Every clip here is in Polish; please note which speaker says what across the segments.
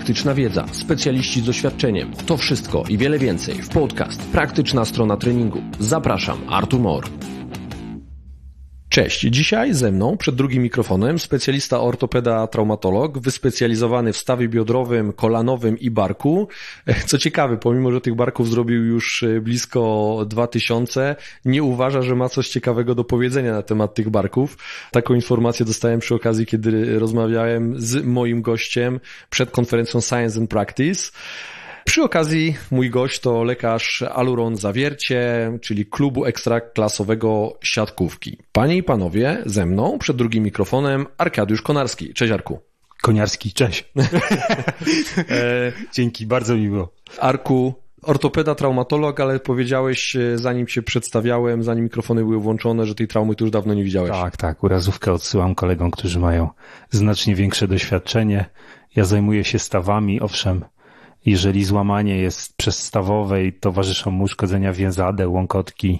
Speaker 1: praktyczna wiedza, specjaliści z doświadczeniem. To wszystko i wiele więcej w podcast Praktyczna Strona Treningu. Zapraszam, Artur Mor. Cześć, dzisiaj ze mną przed drugim mikrofonem specjalista ortopeda, traumatolog, wyspecjalizowany w stawie biodrowym, kolanowym i barku. Co ciekawe, pomimo że tych barków zrobił już blisko 2000, nie uważa, że ma coś ciekawego do powiedzenia na temat tych barków. Taką informację dostałem przy okazji, kiedy rozmawiałem z moim gościem przed konferencją Science and Practice. Przy okazji mój gość to lekarz Aluron Zawiercie, czyli klubu ekstraklasowego siatkówki. Panie i panowie, ze mną przed drugim mikrofonem Arkadiusz Konarski. Cześć Arku.
Speaker 2: Koniarski, cześć. Dzięki, bardzo mi było.
Speaker 1: Arku, ortopeda, traumatolog, ale powiedziałeś, zanim cię przedstawiałem, zanim mikrofony były włączone, że tej traumy tu już dawno nie widziałeś.
Speaker 2: Tak, urazówkę odsyłam kolegom, którzy mają znacznie większe doświadczenie. Ja zajmuję się stawami, owszem. Jeżeli złamanie jest przezstawowe i towarzyszą mu uszkodzenia więzadeł, łąkotki,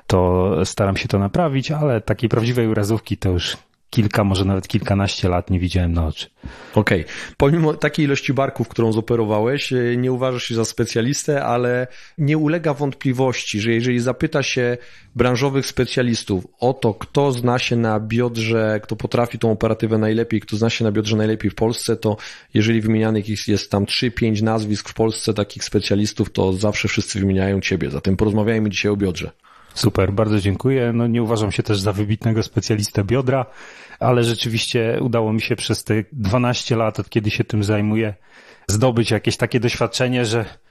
Speaker 2: to staram się to naprawić, ale takiej prawdziwej urazówki to już kilka, może nawet kilkanaście lat nie widziałem na oczy.
Speaker 1: Okej. Pomimo takiej ilości barków, którą zoperowałeś, nie uważasz się za specjalistę, ale nie ulega wątpliwości, że jeżeli zapyta się branżowych specjalistów o to, kto zna się na biodrze, kto potrafi tą operatywę najlepiej, kto zna się na biodrze najlepiej w Polsce, to jeżeli wymienianych jest tam 3-5 nazwisk w Polsce takich specjalistów, to zawsze wszyscy wymieniają ciebie. Zatem porozmawiajmy dzisiaj o biodrze.
Speaker 2: Super, bardzo dziękuję. No nie uważam się też za wybitnego specjalistę biodra, ale rzeczywiście udało mi się przez te 12 lat, od kiedy się tym zajmuję, zdobyć jakieś takie doświadczenie,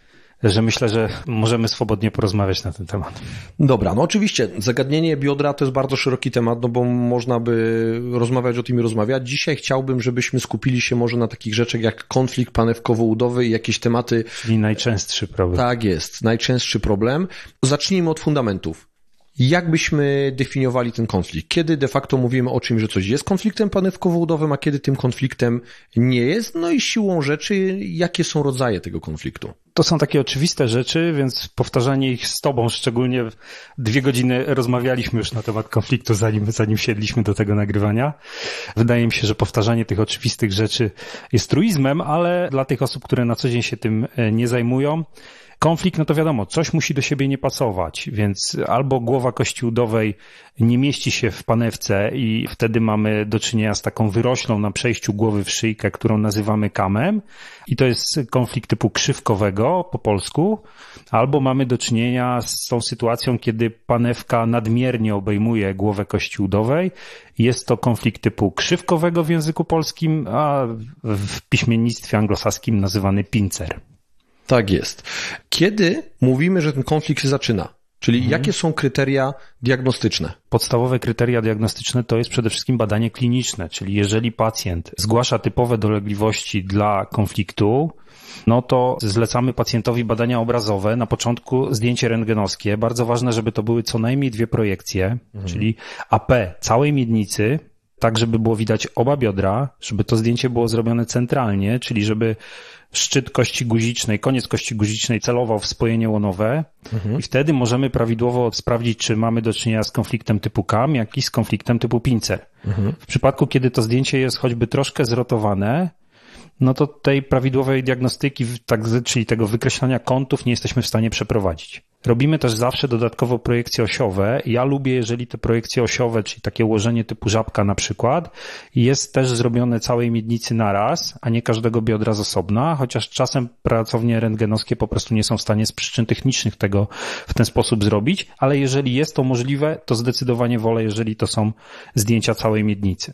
Speaker 2: że myślę, że możemy swobodnie porozmawiać na ten temat.
Speaker 1: Dobra, no oczywiście zagadnienie biodra to jest bardzo szeroki temat, no bo można by rozmawiać o tym i rozmawiać. Dzisiaj chciałbym, żebyśmy skupili się może na takich rzeczach jak konflikt panewkowo-udowy i jakieś tematy.
Speaker 2: Czyli najczęstszy problem.
Speaker 1: Tak jest, najczęstszy problem. Zacznijmy od fundamentów. Jak byśmy definiowali ten konflikt? Kiedy de facto mówimy o czymś, że coś jest konfliktem panewkowo-udowym, a kiedy tym konfliktem nie jest? No i siłą rzeczy, jakie są rodzaje tego konfliktu?
Speaker 2: To są takie oczywiste rzeczy, więc powtarzanie ich z tobą, szczególnie 2 godziny rozmawialiśmy już na temat konfliktu, zanim siedliśmy do tego nagrywania. Wydaje mi się, że powtarzanie tych oczywistych rzeczy jest truizmem, ale dla tych osób, które na co dzień się tym nie zajmują, konflikt, no to wiadomo, coś musi do siebie nie pasować, więc albo głowa kości udowej nie mieści się w panewce i wtedy mamy do czynienia z taką wyroślą na przejściu głowy w szyjkę, którą nazywamy kamem i to jest konflikt typu krzywkowego po polsku, albo mamy do czynienia z tą sytuacją, kiedy panewka nadmiernie obejmuje głowę kości udowej. Jest to konflikt typu krzywkowego w języku polskim, a w piśmiennictwie anglosaskim nazywany pincer.
Speaker 1: Tak jest. Kiedy mówimy, że ten konflikt się zaczyna? Czyli jakie są kryteria diagnostyczne?
Speaker 2: Podstawowe kryteria diagnostyczne to jest przede wszystkim badanie kliniczne, czyli jeżeli pacjent zgłasza typowe dolegliwości dla konfliktu, no to zlecamy pacjentowi badania obrazowe, na początku zdjęcie rentgenowskie. Bardzo ważne, żeby to były co najmniej 2 projekcje, czyli AP całej miednicy, tak żeby było widać oba biodra, żeby to zdjęcie było zrobione centralnie, czyli żeby szczyt kości guzicznej, koniec kości guzicznej celował w spojenie łonowe i wtedy możemy prawidłowo sprawdzić, czy mamy do czynienia z konfliktem typu KAM, jak i z konfliktem typu pincer. W przypadku, kiedy to zdjęcie jest choćby troszkę zrotowane, no to tej prawidłowej diagnostyki, czyli tego wykreślania kątów nie jesteśmy w stanie przeprowadzić. Robimy też zawsze dodatkowo projekcje osiowe. Ja lubię, jeżeli te projekcje osiowe, czyli takie ułożenie typu żabka na przykład, jest też zrobione całej miednicy naraz, a nie każdego biodra z osobna, chociaż czasem pracownie rentgenowskie po prostu nie są w stanie z przyczyn technicznych tego w ten sposób zrobić, ale jeżeli jest to możliwe, to zdecydowanie wolę, jeżeli to są zdjęcia całej miednicy.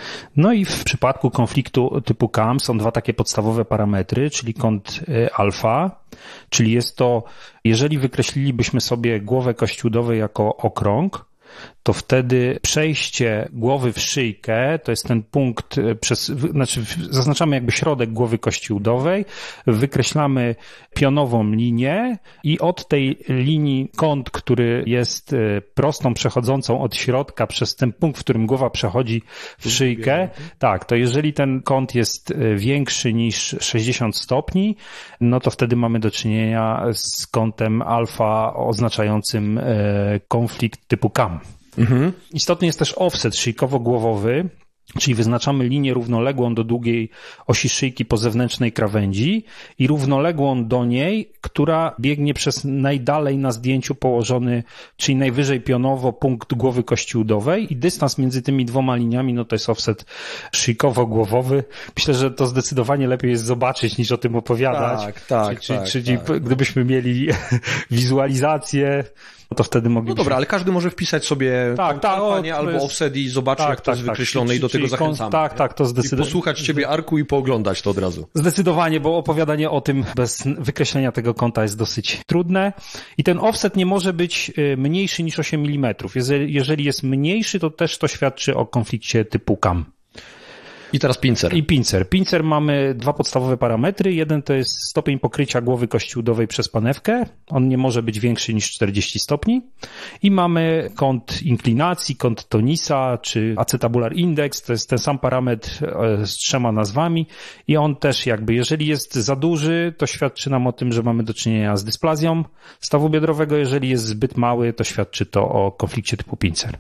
Speaker 2: No i w przypadku konfliktu typu KAM są 2 takie podstawowe parametry, czyli kąt alfa, czyli jest to, jeżeli wykreślilibyśmy sobie głowę kości udowej jako okrąg, to wtedy przejście głowy w szyjkę, to jest ten punkt, zaznaczamy jakby środek głowy kości udowej, wykreślamy pionową linię i od tej linii kąt, który jest prostą przechodzącą od środka przez ten punkt, w którym głowa przechodzi w szyjkę, tak, to jeżeli ten kąt jest większy niż 60 stopni, no to wtedy mamy do czynienia z kątem alfa oznaczającym konflikt typu KAM. Istotny jest też offset szyjkowo-głowowy. Czyli wyznaczamy linię równoległą do długiej osi szyjki po zewnętrznej krawędzi i równoległą do niej, która biegnie przez najdalej na zdjęciu położony, czyli najwyżej pionowo punkt głowy kości udowej i dystans między tymi dwoma liniami, no to jest offset szyjkowo-głowowy. Myślę, że to zdecydowanie lepiej jest zobaczyć niż o tym opowiadać. Czyli gdybyśmy mieli wizualizację, no to wtedy moglibyśmy...
Speaker 1: No dobra, ale każdy może wpisać sobie albo offset i zobaczyć, jak to jest wykreślone i do tego zachęcamy.
Speaker 2: To zdecydowanie.
Speaker 1: I posłuchać ciebie, Arku, i pooglądać to od razu.
Speaker 2: Zdecydowanie, bo opowiadanie o tym bez wykreślenia tego kąta jest dosyć trudne. I ten offset nie może być mniejszy niż 8 mm. Jeżeli jest mniejszy, to też to świadczy o konflikcie typu CAM.
Speaker 1: I teraz pincer.
Speaker 2: Pincer mamy dwa podstawowe parametry. Jeden to jest stopień pokrycia głowy kości udowej przez panewkę. On nie może być większy niż 40 stopni. I mamy kąt inklinacji, kąt tonisa, czy acetabular index. To jest ten sam parametr z 3 nazwami. I on też jeżeli jest za duży, to świadczy nam o tym, że mamy do czynienia z dysplazją stawu biodrowego. Jeżeli jest zbyt mały, to świadczy to o konflikcie typu pincer.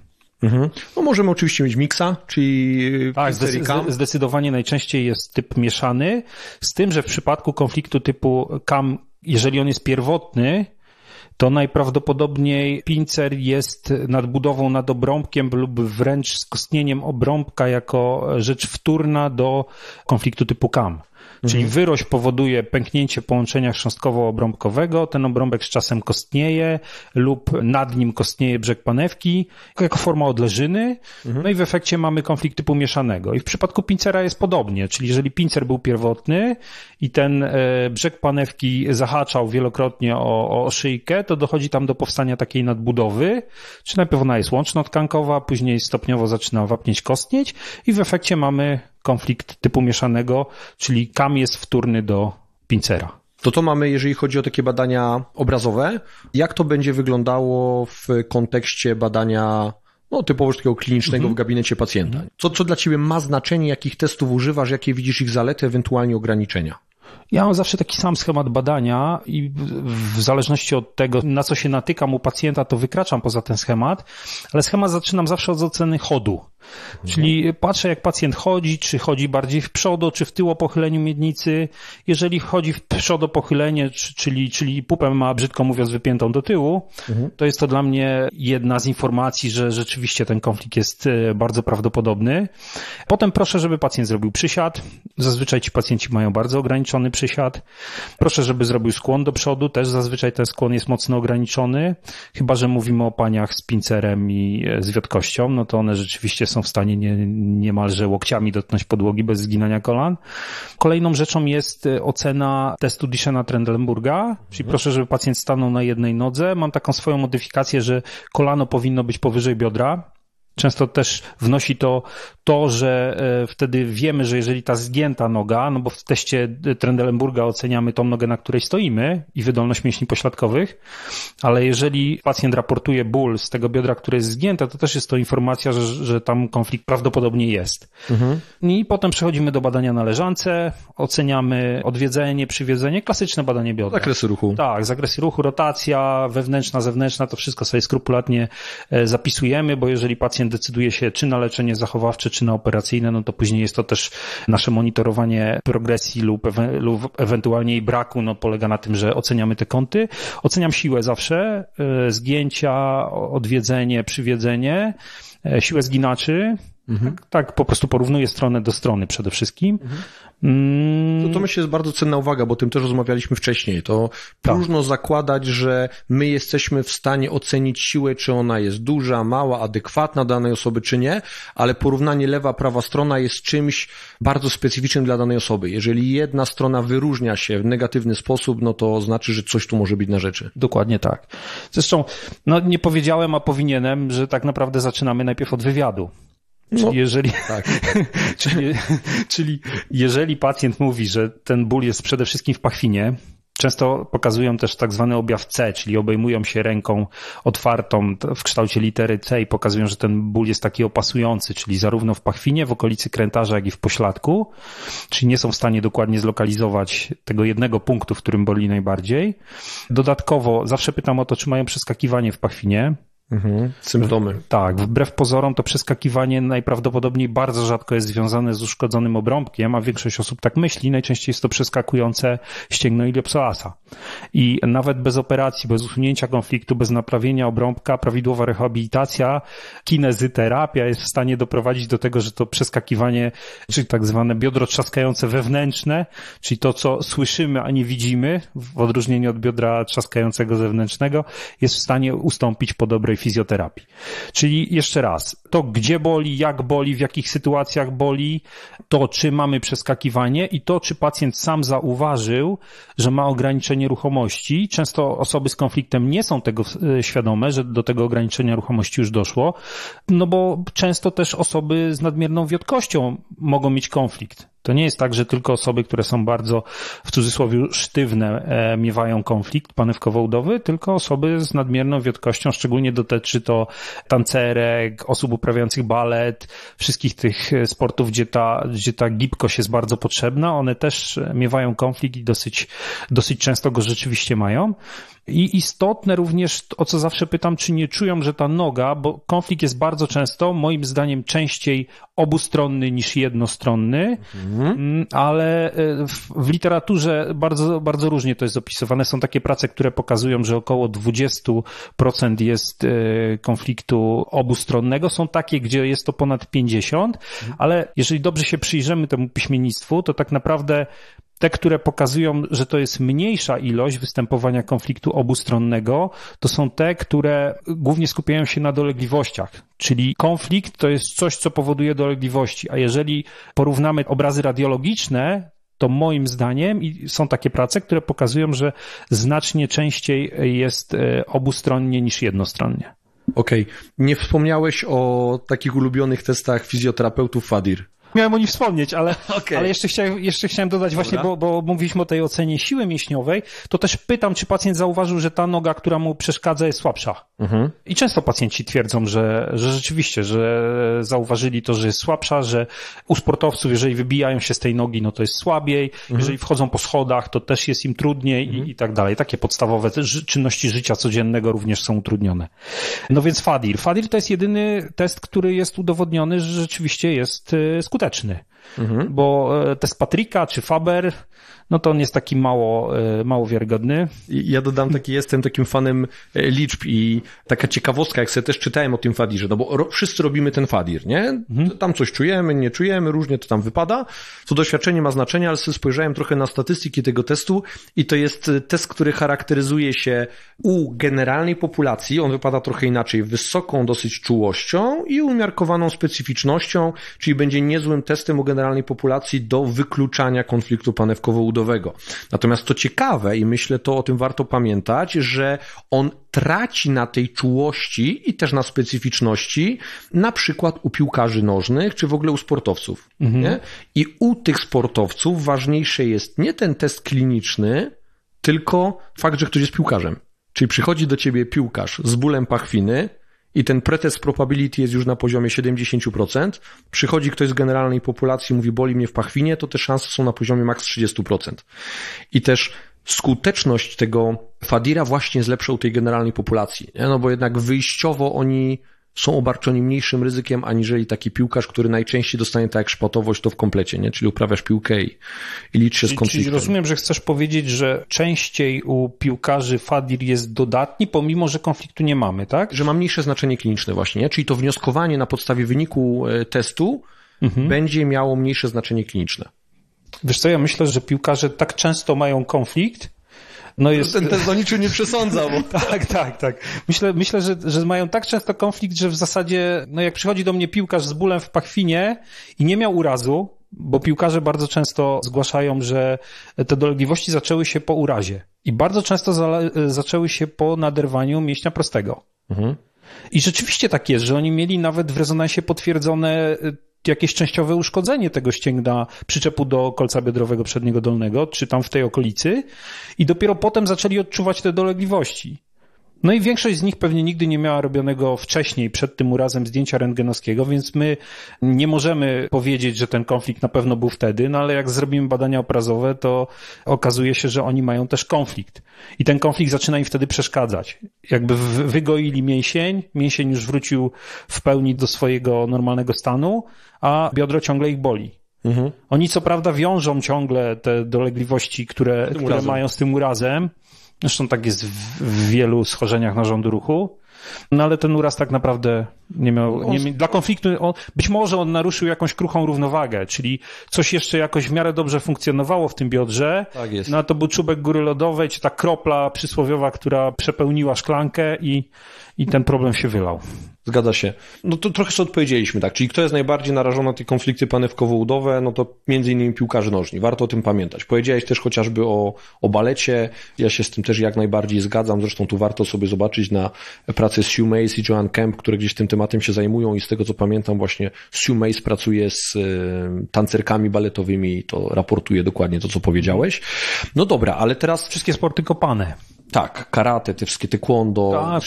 Speaker 1: No możemy oczywiście mieć miksa, czyli
Speaker 2: zdecydowanie najczęściej jest typ mieszany, z tym, że w przypadku konfliktu typu CAM, jeżeli on jest pierwotny, to najprawdopodobniej pincer jest nadbudową nad obrąbkiem lub wręcz skostnieniem obrąbka jako rzecz wtórna do konfliktu typu CAM. Czyli wyrość powoduje pęknięcie połączenia chrząstkowo-obrąbkowego, ten obrąbek z czasem kostnieje lub nad nim kostnieje brzeg panewki jako forma odleżyny, no i w efekcie mamy konflikt typu mieszanego. I w przypadku pincera jest podobnie, czyli jeżeli pincer był pierwotny i ten brzeg panewki zahaczał wielokrotnie o szyjkę, to dochodzi tam do powstania takiej nadbudowy, czyli najpierw ona jest łączno-tkankowa, później stopniowo zaczyna wapnieć, kostnieć i w efekcie mamy konflikt typu mieszanego, czyli CAM jest wtórny do pincera.
Speaker 1: To mamy, jeżeli chodzi o takie badania obrazowe. Jak to będzie wyglądało w kontekście badania typowo takiego klinicznego w gabinecie pacjenta? Co dla ciebie ma znaczenie, jakich testów używasz, jakie widzisz ich zalety, ewentualnie ograniczenia?
Speaker 2: Ja mam zawsze taki sam schemat badania i w zależności od tego, na co się natykam u pacjenta, to wykraczam poza ten schemat, ale schemat zaczynam zawsze od oceny chodu. Czyli patrzę, jak pacjent chodzi, czy chodzi bardziej w przodo, czy w tył o pochyleniu miednicy. Jeżeli chodzi w przodo pochylenie, czyli pupę ma, brzydko mówiąc, wypiętą do tyłu, to jest to dla mnie jedna z informacji, że rzeczywiście ten konflikt jest bardzo prawdopodobny. Potem proszę, żeby pacjent zrobił przysiad. Zazwyczaj ci pacjenci mają bardzo ograniczony przysiad. Proszę, żeby zrobił skłon do przodu. Też zazwyczaj ten skłon jest mocno ograniczony. Chyba że mówimy o paniach z pincerem i z wiotkością, no to one rzeczywiście są w stanie niemalże łokciami dotknąć podłogi bez zginania kolan. Kolejną rzeczą jest ocena testu Duchenne-Trendelenburga, czyli proszę, żeby pacjent stanął na jednej nodze. Mam taką swoją modyfikację, że kolano powinno być powyżej biodra. Często też wnosi to, że wtedy wiemy, że jeżeli ta zgięta noga, no bo w teście Trendelenburga oceniamy tą nogę, na której stoimy i wydolność mięśni pośladkowych, ale jeżeli pacjent raportuje ból z tego biodra, które jest zgięte, to też jest to informacja, że tam konflikt prawdopodobnie jest. I potem przechodzimy do badania na leżance, oceniamy odwiedzenie, przywiedzenie, klasyczne badanie biodra.
Speaker 1: Zakresy ruchu.
Speaker 2: Tak, zakresy ruchu, rotacja wewnętrzna, zewnętrzna, to wszystko sobie skrupulatnie zapisujemy, bo jeżeli pacjent decyduje się czy na leczenie zachowawcze, czy na operacyjne, no to później jest to też nasze monitorowanie progresji lub ewentualnie jej braku, no polega na tym, że oceniamy te kąty. Oceniam siłę zawsze, zgięcia, odwiedzenie, przywiedzenie, siłę zginaczy. Tak po prostu porównuję stronę do strony przede wszystkim.
Speaker 1: To myślę jest bardzo cenna uwaga, bo o tym też rozmawialiśmy wcześniej. To próżno zakładać, że my jesteśmy w stanie ocenić siłę, czy ona jest duża, mała, adekwatna danej osoby, czy nie, ale porównanie lewa, prawa strona jest czymś bardzo specyficznym dla danej osoby. Jeżeli jedna strona wyróżnia się w negatywny sposób, no to znaczy, że coś tu może być na rzeczy.
Speaker 2: Dokładnie tak. Zresztą, nie powiedziałem, a powinienem, że tak naprawdę zaczynamy najpierw od wywiadu. Czyli jeżeli pacjent mówi, że ten ból jest przede wszystkim w pachwinie, często pokazują też tak zwany objaw C, czyli obejmują się ręką otwartą w kształcie litery C i pokazują, że ten ból jest taki opasujący, czyli zarówno w pachwinie, w okolicy krętarza, jak i w pośladku, czyli nie są w stanie dokładnie zlokalizować tego jednego punktu, w którym boli najbardziej. Dodatkowo zawsze pytam o to, czy mają przeskakiwanie w pachwinie.
Speaker 1: Symptomy.
Speaker 2: Tak, wbrew pozorom to przeskakiwanie najprawdopodobniej bardzo rzadko jest związane z uszkodzonym obrąbkiem, a większość osób tak myśli. Najczęściej jest to przeskakujące ścięgno iliopsoasa. I nawet bez operacji, bez usunięcia konfliktu, bez naprawienia obrąbka, prawidłowa rehabilitacja, kinezyterapia jest w stanie doprowadzić do tego, że to przeskakiwanie, czyli tak zwane biodro trzaskające wewnętrzne, czyli to, co słyszymy, a nie widzimy, w odróżnieniu od biodra trzaskającego zewnętrznego, jest w stanie ustąpić po dobrej fizjoterapii. Czyli jeszcze raz, to gdzie boli, jak boli, w jakich sytuacjach boli, to czy mamy przeskakiwanie i to czy pacjent sam zauważył, że ma ograniczenie ruchomości. Często osoby z konfliktem nie są tego świadome, że do tego ograniczenia ruchomości już doszło, no bo często też osoby z nadmierną wiotkością mogą mieć konflikt. To nie jest tak, że tylko osoby, które są bardzo, w cudzysłowie, sztywne, miewają konflikt panewkowo-udowy, tylko osoby z nadmierną wiotkością, szczególnie dotyczy to tancerek, osób uprawiających balet, wszystkich tych sportów, gdzie ta gibkość jest bardzo potrzebna. One też miewają konflikt i dosyć często go rzeczywiście mają. I istotne również, o co zawsze pytam, czy nie czują, że ta noga, bo konflikt jest bardzo często, moim zdaniem częściej obustronny niż jednostronny, ale w literaturze bardzo, bardzo różnie to jest opisywane. Są takie prace, które pokazują, że około 20% jest konfliktu obustronnego. Są takie, gdzie jest to ponad 50%, ale jeżeli dobrze się przyjrzymy temu piśmiennictwu, to tak naprawdę te, które pokazują, że to jest mniejsza ilość występowania konfliktu obustronnego, to są te, które głównie skupiają się na dolegliwościach. Czyli konflikt to jest coś, co powoduje dolegliwości. A jeżeli porównamy obrazy radiologiczne, to moim zdaniem i są takie prace, które pokazują, że znacznie częściej jest obustronnie niż jednostronnie.
Speaker 1: Okej. Nie wspomniałeś o takich ulubionych testach fizjoterapeutów FADIR.
Speaker 2: Miałem o nich wspomnieć, ale jeszcze chciałem dodać właśnie, bo mówiliśmy o tej ocenie siły mięśniowej, to też pytam, czy pacjent zauważył, że ta noga, która mu przeszkadza, jest słabsza. I często pacjenci twierdzą, że rzeczywiście, że zauważyli to, że jest słabsza, że u sportowców, jeżeli wybijają się z tej nogi, no to jest słabiej, jeżeli wchodzą po schodach, to też jest im trudniej i tak dalej. Takie podstawowe czynności życia codziennego również są utrudnione. No więc FADIR. FADIR to jest jedyny test, który jest udowodniony, że rzeczywiście jest skuteczny. Bo test Patricka czy Faber, no to on jest taki mało wiarygodny.
Speaker 1: Ja dodam jestem takim fanem liczb i taka ciekawostka, jak sobie też czytałem o tym FADIRze, no bo wszyscy robimy ten FADIR, nie? Tam coś czujemy, nie czujemy, różnie to tam wypada. To doświadczenie ma znaczenie, ale sobie spojrzałem trochę na statystyki tego testu i to jest test, który charakteryzuje się u generalnej populacji, on wypada trochę inaczej, wysoką dosyć czułością i umiarkowaną specyficznością, czyli będzie niezłym testem u generalnej populacji do wykluczania konfliktu panewkowo-udowego. Natomiast to ciekawe i myślę, to o tym warto pamiętać, że on traci na tej czułości i też na specyficzności, na przykład u piłkarzy nożnych, czy w ogóle u sportowców. Nie? I u tych sportowców ważniejszy jest nie ten test kliniczny, tylko fakt, że ktoś jest piłkarzem. Czyli przychodzi do ciebie piłkarz z bólem pachwiny i ten pretest probability jest już na poziomie 70%. Przychodzi ktoś z generalnej populacji, mówi boli mnie w pachwinie, to te szanse są na poziomie maks 30%. I też skuteczność tego FADIRa właśnie jest lepsza u tej generalnej populacji. Nie? No bo jednak wyjściowo oni są obarczeni mniejszym ryzykiem, aniżeli taki piłkarz, który najczęściej dostanie tak jak szpatowość to w komplecie, nie? Czyli uprawiasz piłkę i licz się z konfliktem.
Speaker 2: Czyli rozumiem, że chcesz powiedzieć, że częściej u piłkarzy FADIR jest dodatni, pomimo że konfliktu nie mamy, tak?
Speaker 1: Że ma mniejsze znaczenie kliniczne właśnie, nie? Czyli to wnioskowanie na podstawie wyniku testu będzie miało mniejsze znaczenie kliniczne.
Speaker 2: Wiesz co, ja myślę, że piłkarze tak często mają konflikt, no jest...
Speaker 1: Ten test o niczym nie przesądza, bo...
Speaker 2: Tak. Myślę, że mają tak często konflikt, że w zasadzie, no jak przychodzi do mnie piłkarz z bólem w pachwinie i nie miał urazu, bo piłkarze bardzo często zgłaszają, że te dolegliwości zaczęły się po urazie i bardzo często zaczęły się po naderwaniu mięśnia prostego. I rzeczywiście tak jest, że oni mieli nawet w rezonansie potwierdzone jakieś częściowe uszkodzenie tego ścięgna przyczepu do kolca biodrowego przedniego dolnego, czy tam w tej okolicy i dopiero potem zaczęli odczuwać te dolegliwości. No i większość z nich pewnie nigdy nie miała robionego wcześniej, przed tym urazem, zdjęcia rentgenowskiego, więc my nie możemy powiedzieć, że ten konflikt na pewno był wtedy, no ale jak zrobimy badania obrazowe, to okazuje się, że oni mają też konflikt. I ten konflikt zaczyna im wtedy przeszkadzać. Jakby wygoili mięsień już wrócił w pełni do swojego normalnego stanu, a biodro ciągle ich boli. Mhm. Oni co prawda wiążą ciągle te dolegliwości, które mają z tym urazem. Zresztą tak jest w wielu schorzeniach narządu ruchu. No ale ten uraz tak naprawdę nie miał, dla konfliktu, być może on naruszył jakąś kruchą równowagę, czyli coś jeszcze jakoś w miarę dobrze funkcjonowało w tym biodrze. Tak jest. No a to był czubek góry lodowej, czy ta kropla przysłowiowa, która przepełniła szklankę i ten problem się wylał.
Speaker 1: Zgadza się. No to trochę sobie odpowiedzieliśmy, tak. Czyli kto jest najbardziej narażony na te konflikty panewkowo-udowe, no to między innymi piłkarze nożni. Warto o tym pamiętać. Powiedziałeś też chociażby o balecie. Ja się z tym też jak najbardziej zgadzam. Zresztą tu warto sobie zobaczyć na pracę Sue Mace i Joanne Kemp, które gdzieś tym tematem się zajmują i z tego co pamiętam właśnie Sue Mace pracuje z tancerkami baletowymi i to raportuje dokładnie to, co powiedziałeś. No dobra, ale teraz...
Speaker 2: Wszystkie sporty kopane.
Speaker 1: Tak, karate, te wszystkie taekwondo.
Speaker 2: Tak,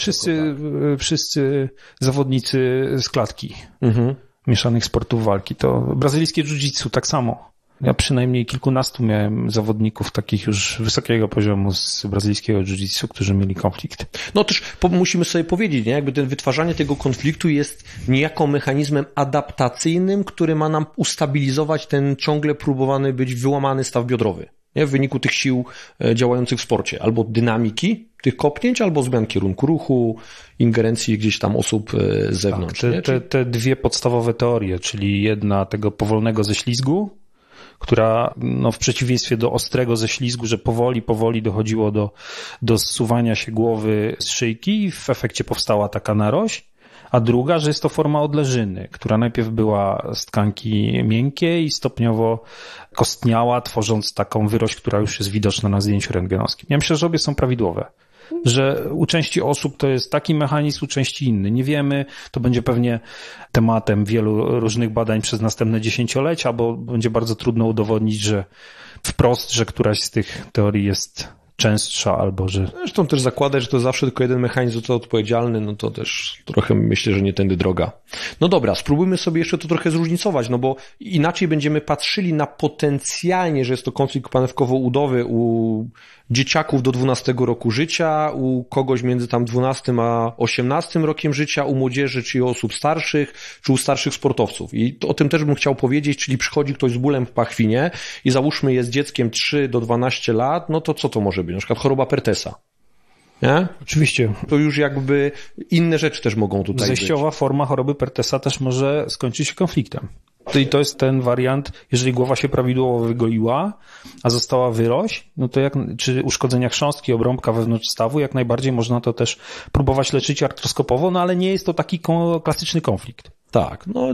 Speaker 2: wszyscy zawodnicy z klatki, mieszanych sportów walki. To brazylijskie jiu-jitsu tak samo. Ja przynajmniej kilkunastu miałem zawodników takich już wysokiego poziomu z brazylijskiego jiu-jitsu, którzy mieli konflikt.
Speaker 1: No też musimy sobie powiedzieć, nie? Jakby wytwarzanie tego konfliktu jest niejako mechanizmem adaptacyjnym, który ma nam ustabilizować ten ciągle próbowany być wyłamany staw biodrowy. Nie? W wyniku tych sił działających w sporcie. Albo dynamiki tych kopnięć, albo zmian kierunku ruchu, ingerencji gdzieś tam osób z zewnątrz.
Speaker 2: Tak, te dwie podstawowe teorie, czyli jedna tego powolnego ześlizgu, która no, w przeciwieństwie do ostrego ześlizgu, że powoli dochodziło do zsuwania się głowy z szyjki i w efekcie powstała taka narośl. A druga, że jest to forma odleżyny, która najpierw była z tkanki miękkiej i stopniowo kostniała, tworząc taką wyrośl, która już jest widoczna na zdjęciu rentgenowskim. Ja myślę, że obie są prawidłowe. Że u części osób to jest taki mechanizm, u części inny. Nie wiemy, to będzie pewnie tematem wielu różnych badań przez następne dziesięciolecia, bo będzie bardzo trudno udowodnić, że wprost, że któraś z tych teorii jest częstsza albo że...
Speaker 1: Zresztą też zakładać, że to zawsze tylko jeden mechanizm za to odpowiedzialny, no to też trochę myślę, że nie tędy droga. No dobra, spróbujmy sobie jeszcze to trochę zróżnicować, no bo inaczej będziemy patrzyli na potencjalnie, że jest to konflikt panewkowo-udowy u dzieciaków do 12 roku życia, u kogoś między tam 12 a 18 rokiem życia, u młodzieży, czy u osób starszych, czy u starszych sportowców. I o tym też bym chciał powiedzieć, czyli przychodzi ktoś z bólem w pachwinie i załóżmy jest dzieckiem 3 do 12 lat, no to co to może być? Na przykład choroba Pertesa. Nie?
Speaker 2: Oczywiście.
Speaker 1: To już jakby inne rzeczy też mogą tutaj być.
Speaker 2: Zejściowa forma choroby Pertesa też może skończyć się konfliktem. I to jest ten wariant, jeżeli głowa się prawidłowo wygoiła, a została wyrośl, no to czy uszkodzenia chrząstki, obrąbka wewnątrz stawu, jak najbardziej można to też próbować leczyć artroskopowo, no ale nie jest to taki klasyczny konflikt.
Speaker 1: Tak, no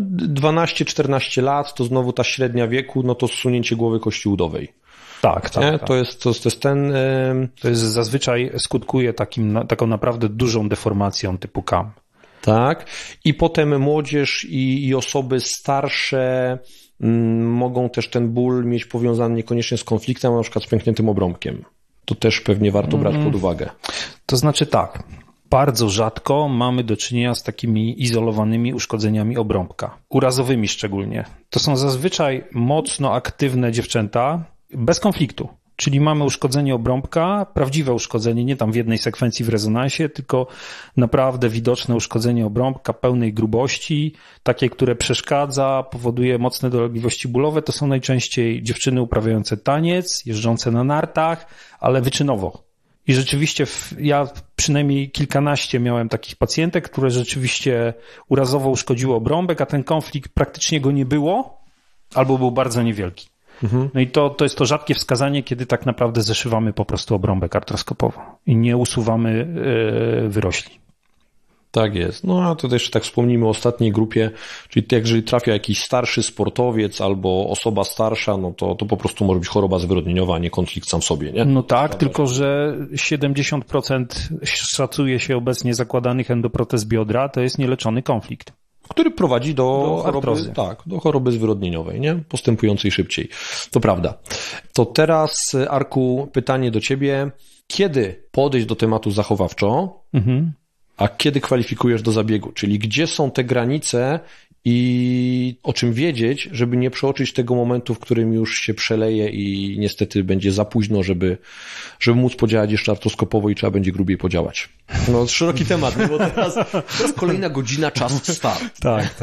Speaker 1: 12-14 lat to znowu ta średnia wieku, no to zsunięcie głowy kości udowej.
Speaker 2: Tak.
Speaker 1: To jest ten...
Speaker 2: To jest zazwyczaj skutkuje taką naprawdę dużą deformacją typu KAM.
Speaker 1: Tak. I potem młodzież i osoby starsze mogą też ten ból mieć powiązany niekoniecznie z konfliktem, a na przykład z pękniętym obrąbkiem. To też pewnie warto brać pod uwagę.
Speaker 2: To znaczy tak, bardzo rzadko mamy do czynienia z takimi izolowanymi uszkodzeniami obrąbka, urazowymi szczególnie. To są zazwyczaj mocno aktywne dziewczęta bez konfliktu. Czyli mamy uszkodzenie obrąbka, prawdziwe uszkodzenie, nie tam w jednej sekwencji w rezonansie, tylko naprawdę widoczne uszkodzenie obrąbka pełnej grubości, takie, które przeszkadza, powoduje mocne dolegliwości bólowe. To są najczęściej dziewczyny uprawiające taniec, jeżdżące na nartach, ale wyczynowo. I rzeczywiście ja przynajmniej kilkanaście miałem takich pacjentek, które rzeczywiście urazowo uszkodziły obrąbek, a ten konflikt praktycznie go nie było, albo był bardzo niewielki. No i to jest to rzadkie wskazanie, kiedy tak naprawdę zeszywamy po prostu obrąbek artroskopowo i nie usuwamy wyrośli.
Speaker 1: Tak jest. No a to też tak wspomnijmy o ostatniej grupie, czyli jeżeli trafia jakiś starszy sportowiec albo osoba starsza, no to po prostu może być choroba zwyrodnieniowa, a nie konflikt sam w sobie, nie?
Speaker 2: No tak, tylko że 70% szacuje się obecnie zakładanych endoprotez biodra, to jest nieleczony konflikt.
Speaker 1: który prowadzi do choroby, do choroby zwyrodnieniowej, nie? Postępującej szybciej. To prawda. To teraz, Arku, pytanie do ciebie. Kiedy podejść do tematu zachowawczo, a kiedy kwalifikujesz do zabiegu? Czyli gdzie są te granice i o czym wiedzieć, żeby nie przeoczyć tego momentu, w którym już się przeleje i niestety będzie za późno, żeby móc podziałać jeszcze artroskopowo i trzeba będzie grubiej podziałać. No, szeroki temat, bo teraz kolejna godzina, czas start.
Speaker 2: Tak.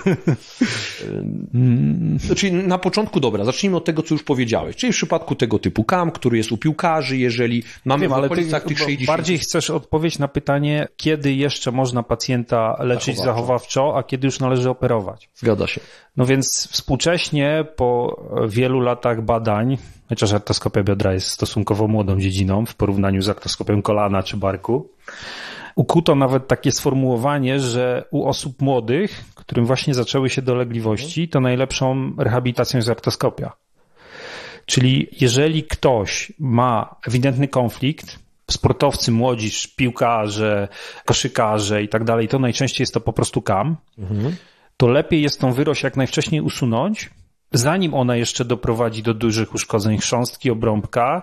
Speaker 1: Czyli na początku, dobra, zacznijmy od tego, co już powiedziałeś. Czyli w przypadku tego typu KAM, który jest u piłkarzy, jeżeli mamy w okolicach tych 60...
Speaker 2: Bardziej chcesz odpowiedź na pytanie, kiedy jeszcze można pacjenta leczyć zachowawczo, a kiedy już należy operować.
Speaker 1: Zgadza się.
Speaker 2: No więc współcześnie po wielu latach badań, chociaż artroskopia biodra jest stosunkowo młodą dziedziną w porównaniu z artroskopią kolana czy barku, ukuto nawet takie sformułowanie, że u osób młodych, którym właśnie zaczęły się dolegliwości, to najlepszą rehabilitacją jest artroskopia. Czyli jeżeli ktoś ma ewidentny konflikt, sportowcy, młodzi, piłkarze, koszykarze i tak dalej, to najczęściej jest to po prostu KAM, to lepiej jest tą wyrość jak najwcześniej usunąć, zanim ona jeszcze doprowadzi do dużych uszkodzeń chrząstki, obrąbka,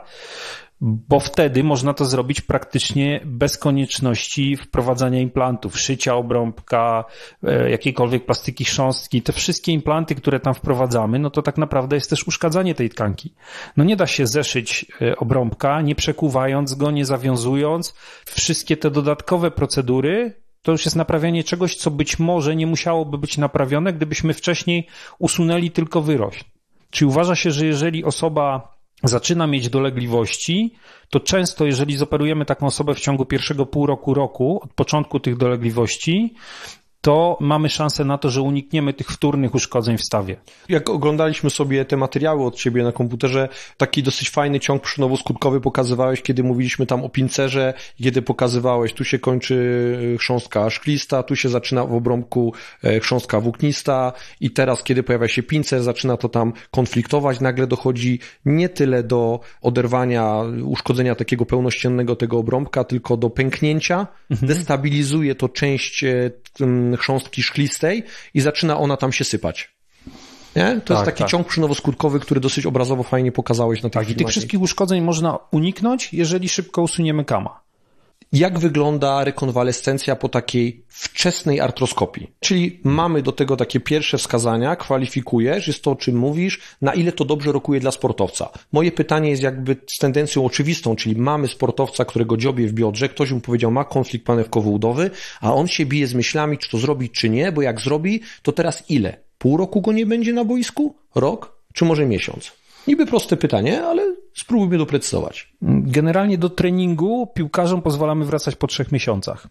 Speaker 2: bo wtedy można to zrobić praktycznie bez konieczności wprowadzania implantów, szycia obrąbka, jakiejkolwiek plastyki chrząstki. Te wszystkie implanty, które tam wprowadzamy, no to tak naprawdę jest też uszkadzanie tej tkanki. No nie da się zeszyć obrąbka, nie przekuwając go, nie zawiązując. Wszystkie te dodatkowe procedury to już jest naprawianie czegoś, co być może nie musiałoby być naprawione, gdybyśmy wcześniej usunęli tylko wyrośl. Czyli uważa się, że jeżeli osoba zaczyna mieć dolegliwości, to często, jeżeli zoperujemy taką osobę w ciągu pierwszego pół roku, od początku tych dolegliwości, to mamy szansę na to, że unikniemy tych wtórnych uszkodzeń w stawie.
Speaker 1: Jak oglądaliśmy sobie te materiały od ciebie na komputerze, taki dosyć fajny ciąg przyczynowo-skutkowy pokazywałeś, kiedy mówiliśmy tam o pincerze, kiedy pokazywałeś, tu się kończy chrząstka szklista, tu się zaczyna w obrąbku chrząstka włóknista i teraz, kiedy pojawia się pincer, zaczyna to tam konfliktować, nagle dochodzi nie tyle do oderwania, uszkodzenia takiego pełnościennego tego obrąbka, tylko do pęknięcia, destabilizuje to część chrząstki szklistej i zaczyna ona tam się sypać. Nie? To jest taki ciąg przyczynowo-skutkowy, który dosyć obrazowo fajnie pokazałeś na tym filmie.
Speaker 2: I tych wszystkich uszkodzeń można uniknąć, jeżeli szybko usuniemy KAM-a.
Speaker 1: Jak wygląda rekonwalescencja po takiej wczesnej artroskopii? Czyli mamy do tego takie pierwsze wskazania, kwalifikujesz, jest to, o czym mówisz, na ile to dobrze rokuje dla sportowca. Moje pytanie jest jakby z tendencją oczywistą, czyli mamy sportowca, którego dziobie w biodrze, ktoś mu powiedział, ma konflikt panewkowo-udowy, a on się bije z myślami, czy to zrobić, czy nie, bo jak zrobi, to teraz ile? Pół roku go nie będzie na boisku? Rok? Czy może miesiąc? Niby proste pytanie, ale spróbujmy doprecyzować.
Speaker 2: Generalnie do treningu piłkarzom pozwalamy wracać po 3 miesiącach.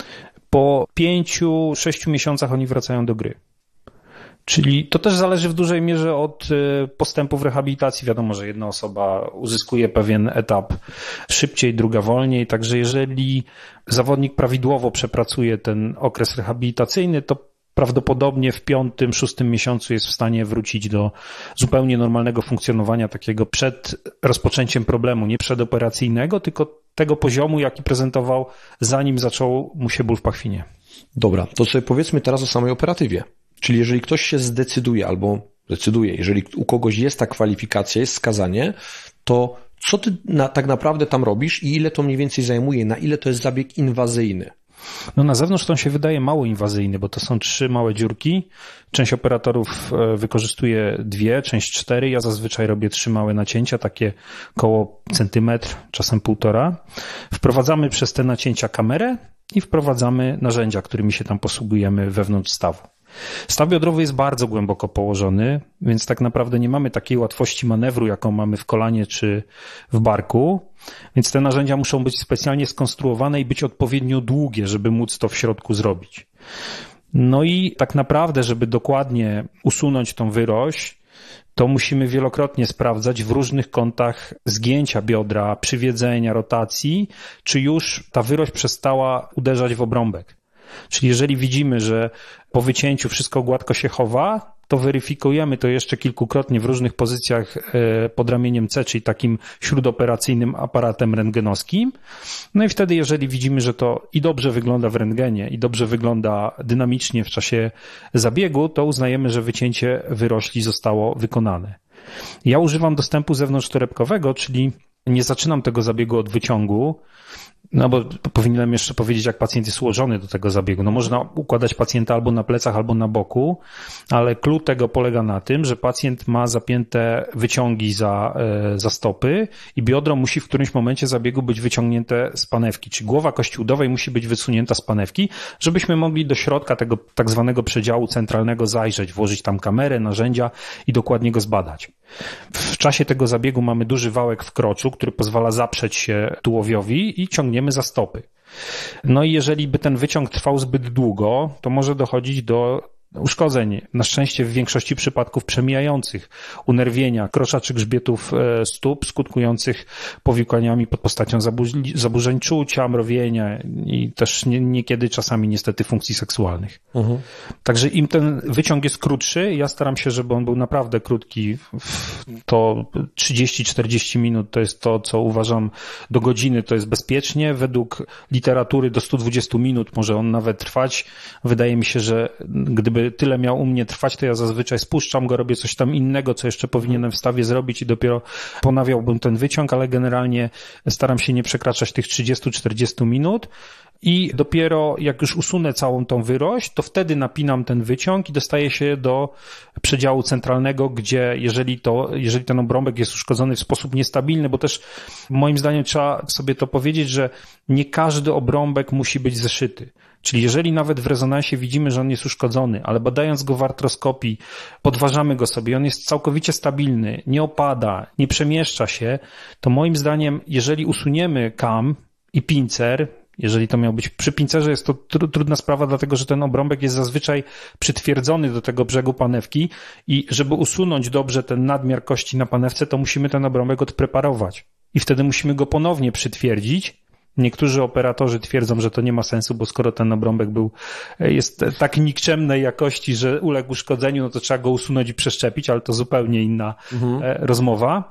Speaker 2: Po 5-6 miesiącach oni wracają do gry. Czyli to też zależy w dużej mierze od postępów rehabilitacji. Wiadomo, że jedna osoba uzyskuje pewien etap szybciej, druga wolniej. Także jeżeli zawodnik prawidłowo przepracuje ten okres rehabilitacyjny, to prawdopodobnie w 5-6 miesiącu jest w stanie wrócić do zupełnie normalnego funkcjonowania, takiego przed rozpoczęciem problemu, nie przedoperacyjnego, tylko tego poziomu, jaki prezentował, zanim zaczął mu się ból w pachwinie.
Speaker 1: Dobra, to sobie powiedzmy teraz o samej operatywie. Czyli jeżeli ktoś się zdecyduje albo decyduje, jeżeli u kogoś jest ta kwalifikacja, jest wskazanie, to co ty tak naprawdę tam robisz i ile to mniej więcej zajmuje, na ile to jest zabieg inwazyjny?
Speaker 2: No na zewnątrz to on się wydaje mało inwazyjny, bo to są 3 małe dziurki. Część operatorów wykorzystuje 2, część 4. Ja zazwyczaj robię 3 małe nacięcia, takie koło centymetr, czasem 1,5. Wprowadzamy przez te nacięcia kamerę i wprowadzamy narzędzia, którymi się tam posługujemy wewnątrz stawu. Staw biodrowy jest bardzo głęboko położony, więc tak naprawdę nie mamy takiej łatwości manewru, jaką mamy w kolanie czy w barku, więc te narzędzia muszą być specjalnie skonstruowane i być odpowiednio długie, żeby móc to w środku zrobić. No i tak naprawdę, żeby dokładnie usunąć tą wyrośl, to musimy wielokrotnie sprawdzać w różnych kątach zgięcia biodra, przywiedzenia, rotacji, czy już ta wyrośl przestała uderzać w obrąbek. Czyli jeżeli widzimy, że po wycięciu wszystko gładko się chowa, to weryfikujemy to jeszcze kilkukrotnie w różnych pozycjach pod ramieniem C, czyli takim śródoperacyjnym aparatem rentgenowskim. No i wtedy, jeżeli widzimy, że to i dobrze wygląda w rentgenie, i dobrze wygląda dynamicznie w czasie zabiegu, to uznajemy, że wycięcie wyrośli zostało wykonane. Ja używam dostępu zewnątrztorebkowego, czyli nie zaczynam tego zabiegu od wyciągu, no bo powinienem jeszcze powiedzieć, jak pacjent jest ułożony do tego zabiegu. No można układać pacjenta albo na plecach, albo na boku, ale klucz tego polega na tym, że pacjent ma zapięte wyciągi za stopy i biodro musi w którymś momencie zabiegu być wyciągnięte z panewki, czyli głowa kości udowej musi być wysunięta z panewki, żebyśmy mogli do środka tego tak zwanego przedziału centralnego zajrzeć, włożyć tam kamerę, narzędzia i dokładnie go zbadać. W czasie tego zabiegu mamy duży wałek w kroczu, który pozwala zaprzeć się tułowiowi i ciągniemy za stopy. No i jeżeli by ten wyciąg trwał zbyt długo, to może dochodzić do uszkodzeń, na szczęście w większości przypadków przemijających, unerwienia krocza czy grzbietów stóp, skutkujących powikłaniami pod postacią zaburzeń czucia, mrowienia i też niekiedy czasami niestety funkcji seksualnych. Także im ten wyciąg jest krótszy, ja staram się, żeby on był naprawdę krótki, to 30-40 minut to jest to, co uważam, do godziny to jest bezpiecznie, według literatury do 120 minut może on nawet trwać. Wydaje mi się, że gdyby tyle miał u mnie trwać, to ja zazwyczaj spuszczam go, robię coś tam innego, co jeszcze powinienem w stawie zrobić i dopiero ponawiałbym ten wyciąg, ale generalnie staram się nie przekraczać tych 30-40 minut i dopiero jak już usunę całą tą wyrość, to wtedy napinam ten wyciąg i dostaję się do przedziału centralnego, gdzie jeżeli ten obrąbek jest uszkodzony w sposób niestabilny, bo też moim zdaniem trzeba sobie to powiedzieć, że nie każdy obrąbek musi być zeszyty. Czyli jeżeli nawet w rezonansie widzimy, że on jest uszkodzony, ale badając go w artroskopii, podważamy go sobie, on jest całkowicie stabilny, nie opada, nie przemieszcza się, to moim zdaniem, jeżeli usuniemy kam i pincer, jeżeli to miał być przy pincerze, jest to trudna sprawa, dlatego że ten obrąbek jest zazwyczaj przytwierdzony do tego brzegu panewki i żeby usunąć dobrze ten nadmiar kości na panewce, to musimy ten obrąbek odpreparować i wtedy musimy go ponownie przytwierdzić. Niektórzy operatorzy twierdzą, że to nie ma sensu, bo skoro ten obrąbek jest tak nikczemnej jakości, że uległ uszkodzeniu, no to trzeba go usunąć i przeszczepić, ale to zupełnie inna rozmowa.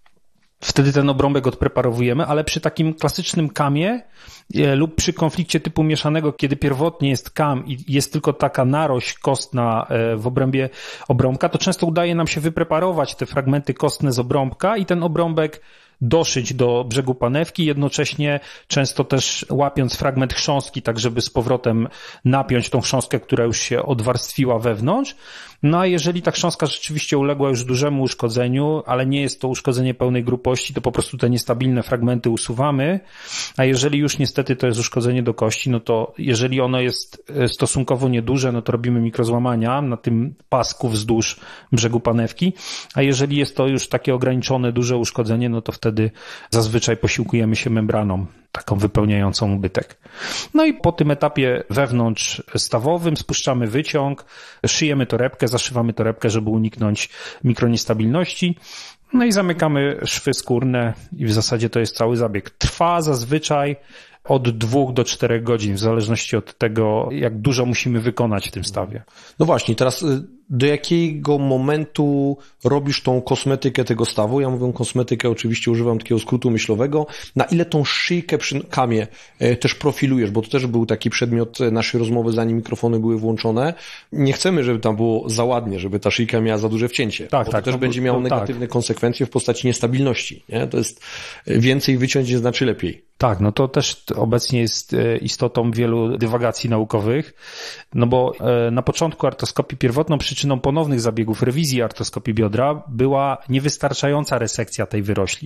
Speaker 2: Wtedy ten obrąbek odpreparowujemy, ale przy takim klasycznym kamie lub przy konflikcie typu mieszanego, kiedy pierwotnie jest kam i jest tylko taka narość kostna w obrębie obrąbka, to często udaje nam się wypreparować te fragmenty kostne z obrąbka i ten obrąbek doszyć do brzegu panewki, jednocześnie często też łapiąc fragment chrząstki, tak żeby z powrotem napiąć tą chrząstkę, która już się odwarstwiła wewnątrz. No a jeżeli ta chrząstka rzeczywiście uległa już dużemu uszkodzeniu, ale nie jest to uszkodzenie pełnej grubości, to po prostu te niestabilne fragmenty usuwamy, a jeżeli już niestety to jest uszkodzenie do kości, no to jeżeli ono jest stosunkowo nieduże, no to robimy mikrozłamania na tym pasku wzdłuż brzegu panewki, a jeżeli jest to już takie ograniczone, duże uszkodzenie, no to wtedy zazwyczaj posiłkujemy się membraną taką wypełniającą ubytek. No i po tym etapie wewnątrzstawowym spuszczamy wyciąg, szyjemy torebkę, zaszywamy torebkę, żeby uniknąć mikroniestabilności. No i zamykamy szwy skórne i w zasadzie to jest cały zabieg. Trwa zazwyczaj od 2 do 4 godzin, w zależności od tego, jak dużo musimy wykonać w tym stawie.
Speaker 1: No właśnie, teraz do jakiego momentu robisz tą kosmetykę tego stawu? Ja mówię kosmetykę, oczywiście używam takiego skrótu myślowego. Na ile tą szyjkę przy kamie też profilujesz? Bo to też był taki przedmiot naszej rozmowy, zanim mikrofony były włączone. Nie chcemy, żeby tam było za ładnie, żeby ta szyjka miała za duże wcięcie. Tak, bo to też będzie miało negatywne konsekwencje w postaci niestabilności. Nie? To jest więcej wyciąć nie znaczy lepiej.
Speaker 2: Tak, no to też obecnie jest istotą wielu dywagacji naukowych, no bo na początku artroskopii pierwotną przyczyną ponownych zabiegów rewizji artroskopii biodra była niewystarczająca resekcja tej wyrośli.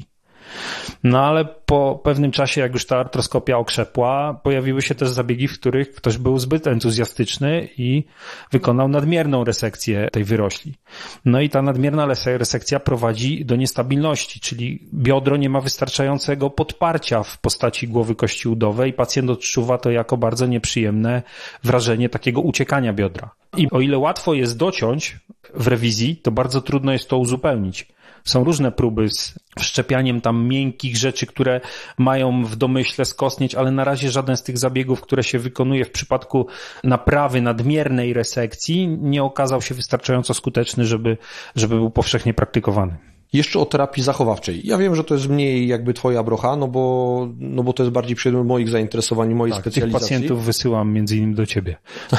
Speaker 2: No ale po pewnym czasie, jak już ta artroskopia okrzepła, pojawiły się też zabiegi, w których ktoś był zbyt entuzjastyczny i wykonał nadmierną resekcję tej wyrośli. No i ta nadmierna resekcja prowadzi do niestabilności, czyli biodro nie ma wystarczającego podparcia w postaci głowy kości udowej i pacjent odczuwa to jako bardzo nieprzyjemne wrażenie takiego uciekania biodra. I o ile łatwo jest dociąć w rewizji, to bardzo trudno jest to uzupełnić. Są różne próby z wszczepianiem tam miękkich rzeczy, które mają w domyśle skostnieć, ale na razie żaden z tych zabiegów, które się wykonuje w przypadku naprawy nadmiernej resekcji, nie okazał się wystarczająco skuteczny, żeby był powszechnie praktykowany.
Speaker 1: Jeszcze o terapii zachowawczej. Ja wiem, że to jest mniej jakby twoja brocha, no bo to jest bardziej przedmiot moich zainteresowań, mojej specjalizacji.
Speaker 2: Tych pacjentów wysyłam między innymi do ciebie.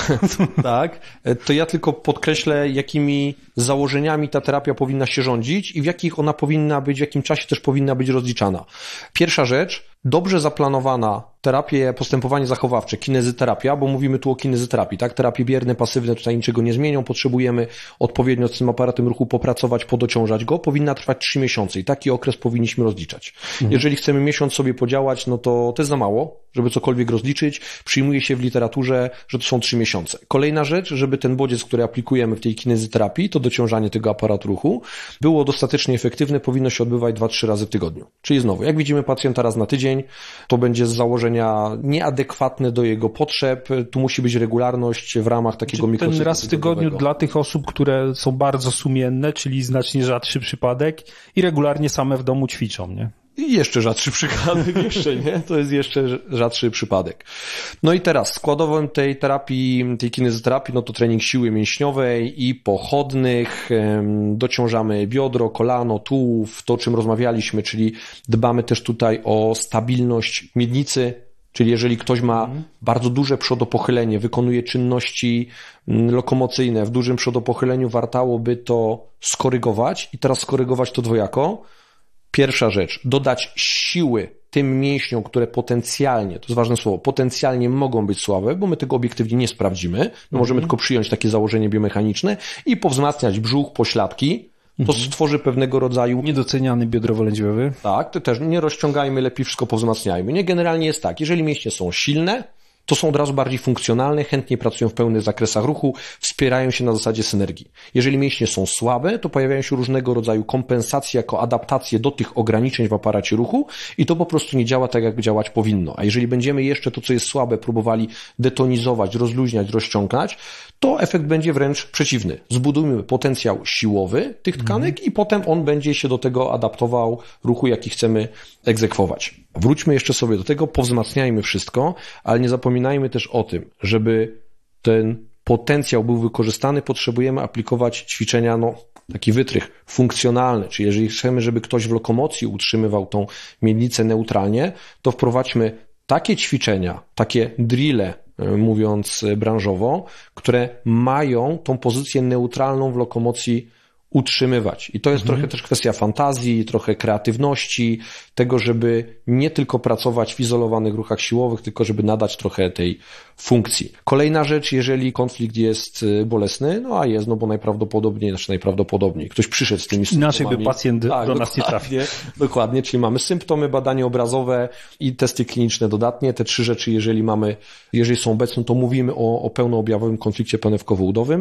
Speaker 1: Tak, to ja tylko podkreślę, jakimi założeniami ta terapia powinna się rządzić i w jakich ona powinna być, w jakim czasie też powinna być rozliczana. Pierwsza rzecz, dobrze zaplanowana postępowanie zachowawcze, kinezyterapia, bo mówimy tu o kinezyterapii, tak? Terapie bierne, pasywne tutaj niczego nie zmienią, potrzebujemy odpowiednio z tym aparatem ruchu popracować, podociążać go, powinna trwać 3 miesiące i taki okres powinniśmy rozliczać. Jeżeli chcemy miesiąc sobie podziałać, no to jest za mało, żeby cokolwiek rozliczyć. Przyjmuje się w literaturze, że to są 3 miesiące. Kolejna rzecz, żeby ten bodziec, który aplikujemy w tej kinezyterapii, to dociążanie tego aparatu ruchu, było dostatecznie efektywne, powinno się odbywać 2-3 razy w tygodniu. Czyli znowu, jak widzimy pacjenta raz na tydzień, to będzie z założenia nieadekwatne do jego potrzeb. Tu musi być regularność w ramach takiego mikrocyklu.
Speaker 2: Ten raz w tygodniu dla tych osób, które są bardzo sumienne, czyli znacznie rzadszy przypadek i regularnie same w domu ćwiczą, nie?
Speaker 1: I jeszcze rzadszy przypadek, nie? To jest jeszcze rzadszy przypadek. No i teraz składową tej terapii, tej kinezyterapii, no to trening siły mięśniowej i pochodnych, dociążamy biodro, kolano, tułów, to o czym rozmawialiśmy, czyli dbamy też tutaj o stabilność miednicy, czyli jeżeli ktoś ma bardzo duże przodopochylenie, wykonuje czynności lokomocyjne w dużym przodopochyleniu, wartałoby to skorygować i teraz skorygować to dwojako. Pierwsza rzecz, dodać siły tym mięśniom, które potencjalnie, to jest ważne słowo, potencjalnie mogą być słabe, bo my tego obiektywnie nie sprawdzimy. My możemy tylko przyjąć takie założenie biomechaniczne i powzmacniać brzuch, pośladki. To stworzy pewnego rodzaju...
Speaker 2: Niedoceniany biodrowo-lędźwiowy.
Speaker 1: Tak, to też nie rozciągajmy, lepiej wszystko powzmacniajmy. Nie, generalnie jest tak, jeżeli mięśnie są silne, to są od razu bardziej funkcjonalne, chętnie pracują w pełnych zakresach ruchu, wspierają się na zasadzie synergii. Jeżeli mięśnie są słabe, to pojawiają się różnego rodzaju kompensacje jako adaptacje do tych ograniczeń w aparacie ruchu i to po prostu nie działa tak, jak działać powinno. A jeżeli będziemy jeszcze to, co jest słabe, próbowali detonizować, rozluźniać, rozciągać, to efekt będzie wręcz przeciwny. Zbudujmy potencjał siłowy tych tkanek i potem on będzie się do tego adaptował ruchu, jaki chcemy egzekwować. Wróćmy jeszcze sobie do tego, powzmacniajmy wszystko, ale nie zapominajmy też o tym, żeby ten potencjał był wykorzystany, potrzebujemy aplikować ćwiczenia, taki wytrych funkcjonalny, czyli jeżeli chcemy, żeby ktoś w lokomocji utrzymywał tą miednicę neutralnie, to wprowadźmy takie ćwiczenia, takie drille, mówiąc branżowo, które mają tą pozycję neutralną w lokomocji utrzymywać. I to jest trochę też kwestia fantazji, trochę kreatywności, tego, żeby nie tylko pracować w izolowanych ruchach siłowych, tylko żeby nadać trochę tej funkcji. Kolejna rzecz, jeżeli konflikt jest bolesny, a jest, bo najprawdopodobniej ktoś przyszedł z tymi symptomami.
Speaker 2: Inaczej by pacjent do nas nie trafił.
Speaker 1: Dokładnie, czyli mamy symptomy, badanie obrazowe i testy kliniczne dodatnie. Te 3 rzeczy, jeżeli są obecne, to mówimy o pełnoobjawowym konflikcie panewkowo-udowym.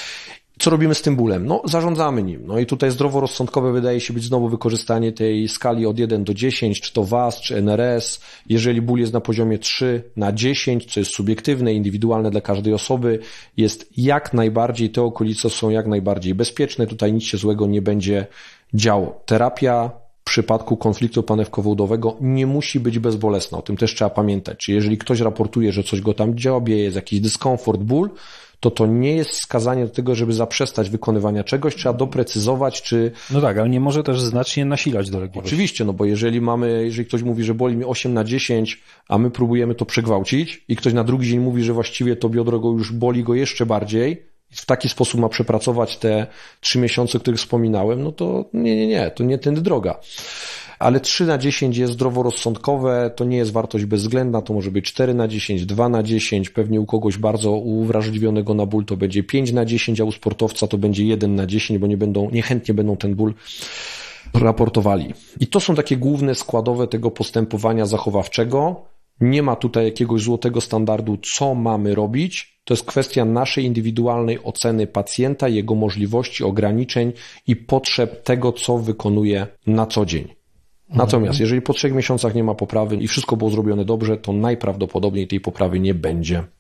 Speaker 1: Co robimy z tym bólem? Zarządzamy nim. I tutaj zdroworozsądkowe wydaje się być znowu wykorzystanie tej skali od 1 do 10, czy to WAS, czy NRS. Jeżeli ból jest na poziomie 3/10, co jest subiektywne, indywidualne dla każdej osoby, jest jak najbardziej, te okolice są jak najbardziej bezpieczne. Tutaj nic się złego nie będzie działo. Terapia w przypadku konfliktu panewkowo-udowego nie musi być bezbolesna. O tym też trzeba pamiętać. Czyli jeżeli ktoś raportuje, że coś go tam dziobie, jest jakiś dyskomfort, ból, to nie jest wskazanie do tego, żeby zaprzestać wykonywania czegoś, trzeba doprecyzować, czy...
Speaker 2: No tak, ale nie może też znacznie nasilać dolegliwości.
Speaker 1: Oczywiście, bo jeżeli ktoś mówi, że boli mi 8/10, a my próbujemy to przegwałcić i ktoś na drugi dzień mówi, że właściwie to biodro już boli go jeszcze bardziej i w taki sposób ma przepracować te 3 miesiące, o których wspominałem, to nie, to nie tędy droga. Ale 3/10 jest zdroworozsądkowe, to nie jest wartość bezwzględna, to może być 4/10, 2/10, pewnie u kogoś bardzo uwrażliwionego na ból to będzie 5/10, a u sportowca to będzie 1/10, bo niechętnie będą ten ból raportowali. I to są takie główne składowe tego postępowania zachowawczego. Nie ma tutaj jakiegoś złotego standardu, co mamy robić. To jest kwestia naszej indywidualnej oceny pacjenta, jego możliwości, ograniczeń i potrzeb tego, co wykonuje na co dzień. Natomiast jeżeli po 3 miesiącach nie ma poprawy i wszystko było zrobione dobrze, to najprawdopodobniej tej poprawy nie będzie.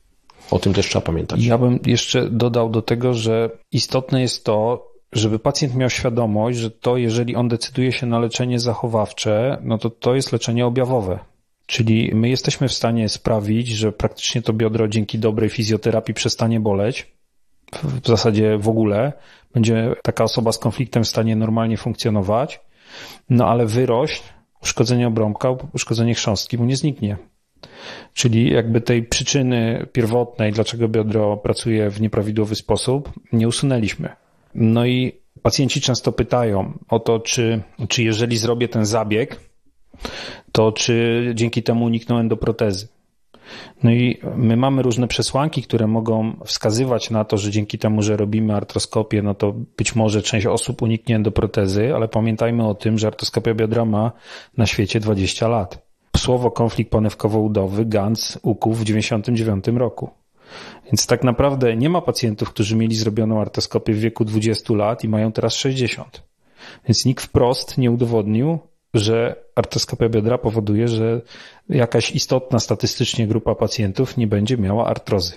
Speaker 1: O tym też trzeba pamiętać.
Speaker 2: Ja bym jeszcze dodał do tego, że istotne jest to, żeby pacjent miał świadomość, że to, jeżeli on decyduje się na leczenie zachowawcze, no to jest leczenie objawowe. Czyli my jesteśmy w stanie sprawić, że praktycznie to biodro dzięki dobrej fizjoterapii przestanie boleć. W zasadzie w ogóle będzie taka osoba z konfliktem w stanie normalnie funkcjonować, no ale wyrość, uszkodzenie obrąbka, uszkodzenie chrząstki mu nie zniknie. Czyli jakby tej przyczyny pierwotnej, dlaczego biodro pracuje w nieprawidłowy sposób, nie usunęliśmy. No i pacjenci często pytają o to, czy jeżeli zrobię ten zabieg, to czy dzięki temu unikną endoprotezy. No i my mamy różne przesłanki, które mogą wskazywać na to, że dzięki temu, że robimy artroskopię, no to być może część osób uniknie endoprotezy, ale pamiętajmy o tym, że artroskopia biodra ma na świecie 20 lat. Słowo konflikt panewkowo-udowy Ganz ukuł w 1999 roku. Więc tak naprawdę nie ma pacjentów, którzy mieli zrobioną artroskopię w wieku 20 lat i mają teraz 60. Więc nikt wprost nie udowodnił, że artroskopia biodra powoduje, że jakaś istotna statystycznie grupa pacjentów nie będzie miała artrozy.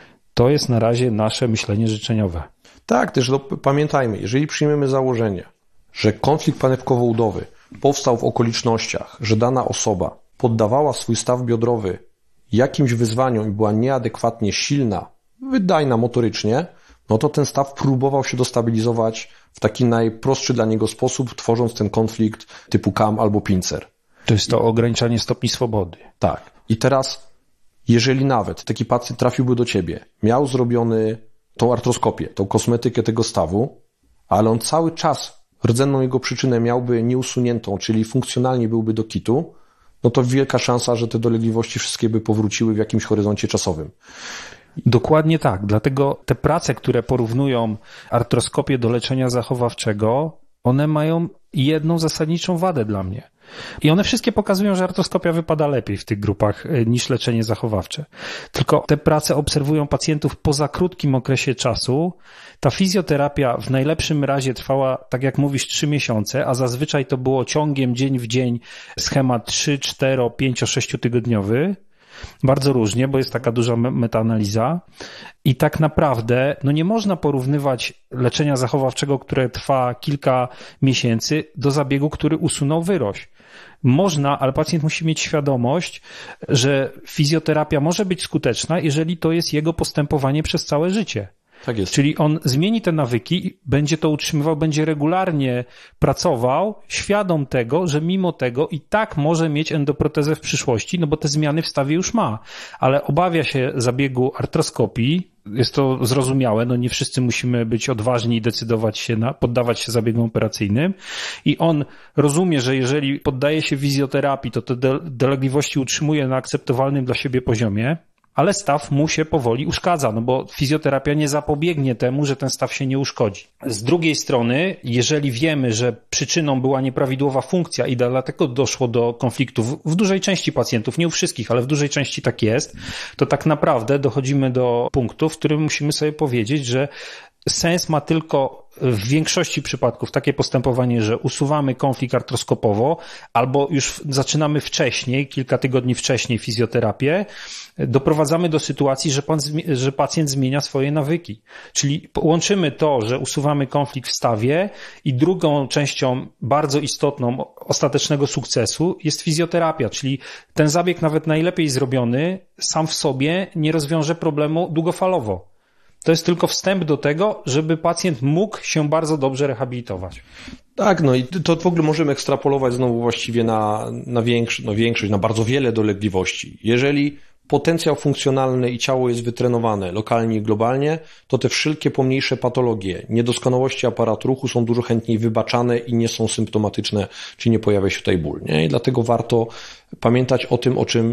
Speaker 2: To jest na razie nasze myślenie życzeniowe.
Speaker 1: Tak, też pamiętajmy, jeżeli przyjmiemy założenie, że konflikt panewkowo-udowy powstał w okolicznościach, że dana osoba poddawała swój staw biodrowy jakimś wyzwaniom i była nieadekwatnie silna, wydajna motorycznie, no to ten staw próbował się dostabilizować w taki najprostszy dla niego sposób, tworząc ten konflikt typu KAM albo pincer.
Speaker 2: To jest to ograniczanie stopni swobody.
Speaker 1: Tak. I teraz, jeżeli nawet taki pacjent trafiłby do ciebie, miał zrobiony tą artroskopię, tą kosmetykę tego stawu, ale on cały czas rdzenną jego przyczynę miałby nieusuniętą, czyli funkcjonalnie byłby do kitu, no to wielka szansa, że te dolegliwości wszystkie by powróciły w jakimś horyzoncie czasowym.
Speaker 2: Dokładnie tak. Dlatego te prace, które porównują artroskopię do leczenia zachowawczego, one mają jedną zasadniczą wadę dla mnie. I one wszystkie pokazują, że artroskopia wypada lepiej w tych grupach niż leczenie zachowawcze. Tylko te prace obserwują pacjentów po za krótkim okresie czasu. Ta fizjoterapia w najlepszym razie trwała, tak jak mówisz, 3 miesiące, a zazwyczaj to było ciągiem dzień w dzień schemat 3, 4, 5, 6 tygodniowy. Bardzo różnie, bo jest taka duża metaanaliza i tak naprawdę no nie można porównywać leczenia zachowawczego, które trwa kilka miesięcy, do zabiegu, który usunął wyrość. Można, ale pacjent musi mieć świadomość, że fizjoterapia może być skuteczna, jeżeli to jest jego postępowanie przez całe życie.
Speaker 1: Tak jest.
Speaker 2: Czyli on zmieni te nawyki, będzie to utrzymywał, będzie regularnie pracował, świadom tego, że mimo tego i tak może mieć endoprotezę w przyszłości, no bo te zmiany w stawie już ma, ale obawia się zabiegu artroskopii. Jest to zrozumiałe, no nie wszyscy musimy być odważni i decydować się poddawać się zabiegom operacyjnym i on rozumie, że jeżeli poddaje się fizjoterapii, to te dolegliwości utrzymuje na akceptowalnym dla siebie poziomie, ale staw mu się powoli uszkadza, no bo fizjoterapia nie zapobiegnie temu, że ten staw się nie uszkodzi. Z drugiej strony, jeżeli wiemy, że przyczyną była nieprawidłowa funkcja i dlatego doszło do konfliktów w dużej części pacjentów, nie u wszystkich, ale w dużej części tak jest, to tak naprawdę dochodzimy do punktu, w którym musimy sobie powiedzieć, że sens ma tylko w większości przypadków takie postępowanie, że usuwamy konflikt artroskopowo albo już zaczynamy wcześniej, kilka tygodni wcześniej fizjoterapię, doprowadzamy do sytuacji, że pacjent zmienia swoje nawyki. Czyli łączymy to, że usuwamy konflikt w stawie i drugą częścią bardzo istotną ostatecznego sukcesu jest fizjoterapia, czyli ten zabieg nawet najlepiej zrobiony sam w sobie nie rozwiąże problemu długofalowo. To jest tylko wstęp do tego, żeby pacjent mógł się bardzo dobrze rehabilitować.
Speaker 1: Tak, no i to w ogóle możemy ekstrapolować znowu właściwie na większość, na bardzo wiele dolegliwości. Jeżeli potencjał funkcjonalny i ciało jest wytrenowane lokalnie i globalnie, to te wszelkie pomniejsze patologie, niedoskonałości aparatu ruchu są dużo chętniej wybaczane i nie są symptomatyczne, czy nie pojawia się tutaj ból. Nie? I dlatego warto pamiętać o tym, o czym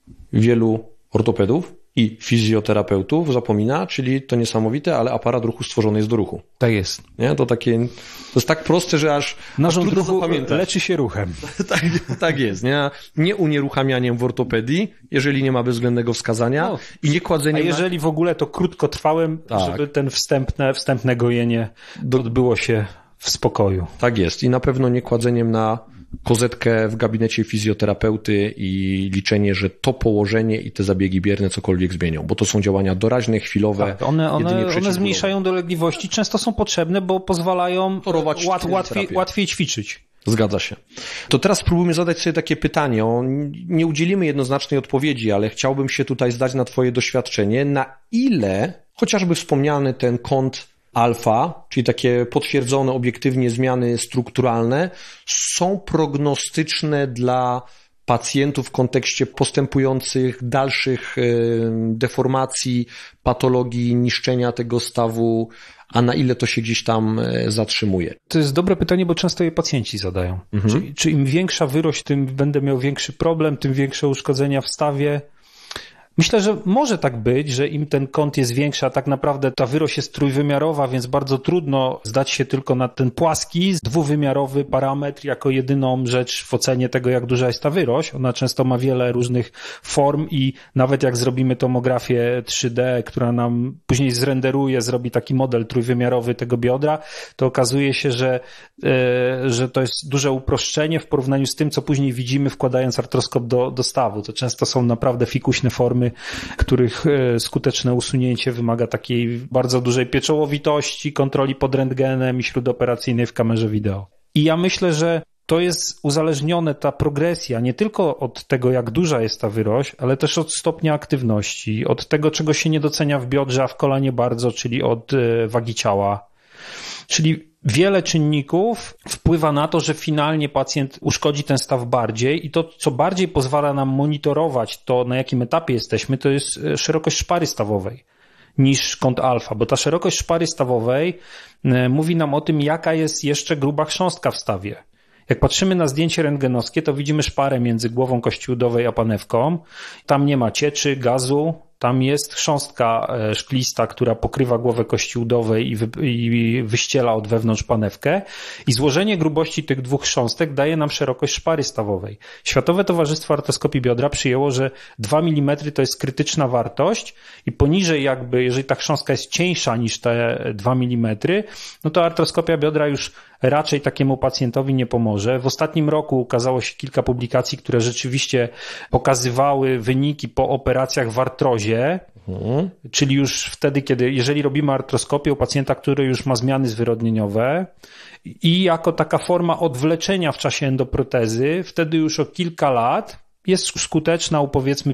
Speaker 1: wielu ortopedów i fizjoterapeutów zapomina, czyli to niesamowite, ale aparat ruchu stworzony jest do ruchu.
Speaker 2: Tak jest.
Speaker 1: Nie? To jest tak proste, że aż
Speaker 2: narząd
Speaker 1: trudno
Speaker 2: ruchu
Speaker 1: zapamiętać.
Speaker 2: Leczy się ruchem.
Speaker 1: Tak jest. Nie unieruchamianiem w ortopedii, jeżeli nie ma bezwzględnego wskazania i nie kładzeniem...
Speaker 2: A jeżeli w ogóle to krótkotrwałym, żeby ten wstępne gojenie odbyło się w spokoju.
Speaker 1: Tak jest. I na pewno nie kładzeniem na kozetkę w gabinecie fizjoterapeuty i liczenie, że to położenie i te zabiegi bierne cokolwiek zmienią, bo to są działania doraźne, chwilowe.
Speaker 2: Tak, one zmniejszają dolegliwości, często są potrzebne, bo pozwalają łatwiej ćwiczyć.
Speaker 1: Zgadza się. To teraz spróbujmy zadać sobie takie pytanie. Nie udzielimy jednoznacznej odpowiedzi, ale chciałbym się tutaj zdać na twoje doświadczenie. Na ile chociażby wspomniany ten kąt alfa, czyli takie potwierdzone obiektywnie zmiany strukturalne, są prognostyczne dla pacjentów w kontekście postępujących dalszych deformacji, patologii, niszczenia tego stawu, a na ile to się gdzieś tam zatrzymuje?
Speaker 2: To jest dobre pytanie, bo często je pacjenci zadają. Czy im większa wyrość, tym będę miał większy problem, tym większe uszkodzenia w stawie? Myślę, że może tak być, że im ten kąt jest większy, a tak naprawdę ta wyrość jest trójwymiarowa, więc bardzo trudno zdać się tylko na ten płaski, dwuwymiarowy parametr jako jedyną rzecz w ocenie tego, jak duża jest ta wyrość. Ona często ma wiele różnych form i nawet jak zrobimy tomografię 3D, która nam później zrenderuje, zrobi taki model trójwymiarowy tego biodra, to okazuje się, że to jest duże uproszczenie w porównaniu z tym, co później widzimy wkładając artroskop do stawu. To często są naprawdę fikuśne formy, których skuteczne usunięcie wymaga takiej bardzo dużej pieczołowitości, kontroli pod rentgenem i śródoperacyjnej w kamerze wideo. I ja myślę, że to jest uzależnione, ta progresja, nie tylko od tego, jak duża jest ta wyrość, ale też od stopnia aktywności, od tego, czego się nie docenia w biodrze, a w kolanie bardzo, czyli od wagi ciała. Czyli wiele czynników wpływa na to, że finalnie pacjent uszkodzi ten staw bardziej i to, co bardziej pozwala nam monitorować to, na jakim etapie jesteśmy, to jest szerokość szpary stawowej niż kąt alfa, bo ta szerokość szpary stawowej mówi nam o tym, jaka jest jeszcze gruba chrząstka w stawie. Jak patrzymy na zdjęcie rentgenowskie, to widzimy szparę między głową kości udowej a panewką. Tam nie ma cieczy, gazu, tam jest chrząstka szklista, która pokrywa głowę kości udowej i wyściela od wewnątrz panewkę. I złożenie grubości tych dwóch chrząstek daje nam szerokość szpary stawowej. Światowe Towarzystwo Artroskopii Biodra przyjęło, że 2 mm to jest krytyczna wartość i poniżej jakby, jeżeli ta chrząstka jest cieńsza niż te 2 mm, no to artroskopia biodra już raczej takiemu pacjentowi nie pomoże. W ostatnim roku ukazało się kilka publikacji, które rzeczywiście pokazywały wyniki po operacjach w artrozie, czyli już wtedy, jeżeli robimy artroskopię u pacjenta, który już ma zmiany zwyrodnieniowe i jako taka forma odwleczenia w czasie endoprotezy, wtedy już o kilka lat jest skuteczna u powiedzmy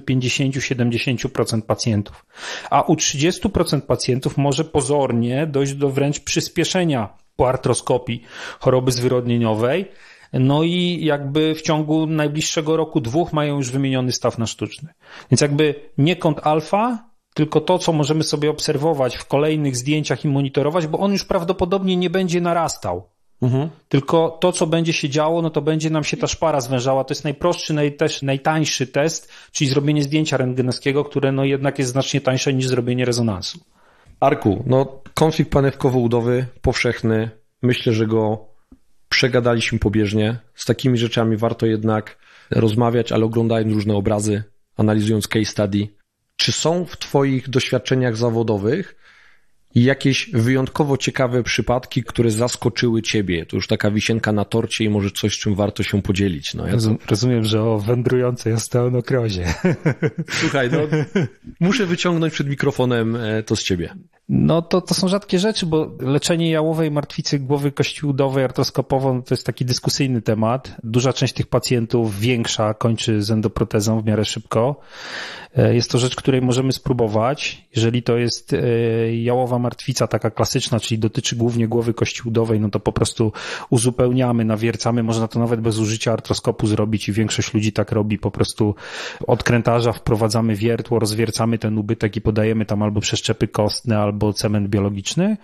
Speaker 2: 50-70% pacjentów. A u 30% pacjentów może pozornie dojść do wręcz przyspieszenia po artroskopii choroby zwyrodnieniowej. No i jakby w ciągu najbliższego roku, 2 mają już wymieniony staw na sztuczny. Więc jakby nie kąt alfa, tylko to, co możemy sobie obserwować w kolejnych zdjęciach i monitorować, bo on już prawdopodobnie nie będzie narastał. Tylko to, co będzie się działo, no to będzie nam się ta szpara zwężała. To jest najprostszy, też najtańszy test, czyli zrobienie zdjęcia rentgenowskiego, które no jednak jest znacznie tańsze niż zrobienie rezonansu.
Speaker 1: Arku, no konflikt panewkowo-udowy powszechny. Myślę, że go przegadaliśmy pobieżnie. Z takimi rzeczami warto jednak rozmawiać, ale oglądając różne obrazy, analizując case study. Czy są w twoich doświadczeniach zawodowych jakieś wyjątkowo ciekawe przypadki, które zaskoczyły ciebie? To już taka wisienka na torcie i może coś, z czym warto się podzielić. No,
Speaker 2: Rozumiem, że o wędrującej osteonokrozie.
Speaker 1: Słuchaj, no muszę wyciągnąć przed mikrofonem to z ciebie.
Speaker 2: No to są rzadkie rzeczy, bo leczenie jałowej martwicy głowy kości udowej artroskopowo to jest taki dyskusyjny temat. Duża część tych pacjentów, większa, kończy z endoprotezą w miarę szybko. Jest to rzecz, której możemy spróbować. Jeżeli to jest jałowa martwica taka klasyczna, czyli dotyczy głównie głowy kości udowej, no to po prostu uzupełniamy, nawiercamy. Można to nawet bez użycia artroskopu zrobić i większość ludzi tak robi. Po prostu od krętarza wprowadzamy wiertło, rozwiercamy ten ubytek i podajemy tam albo przeszczepy kostne, albo cement biologiczny.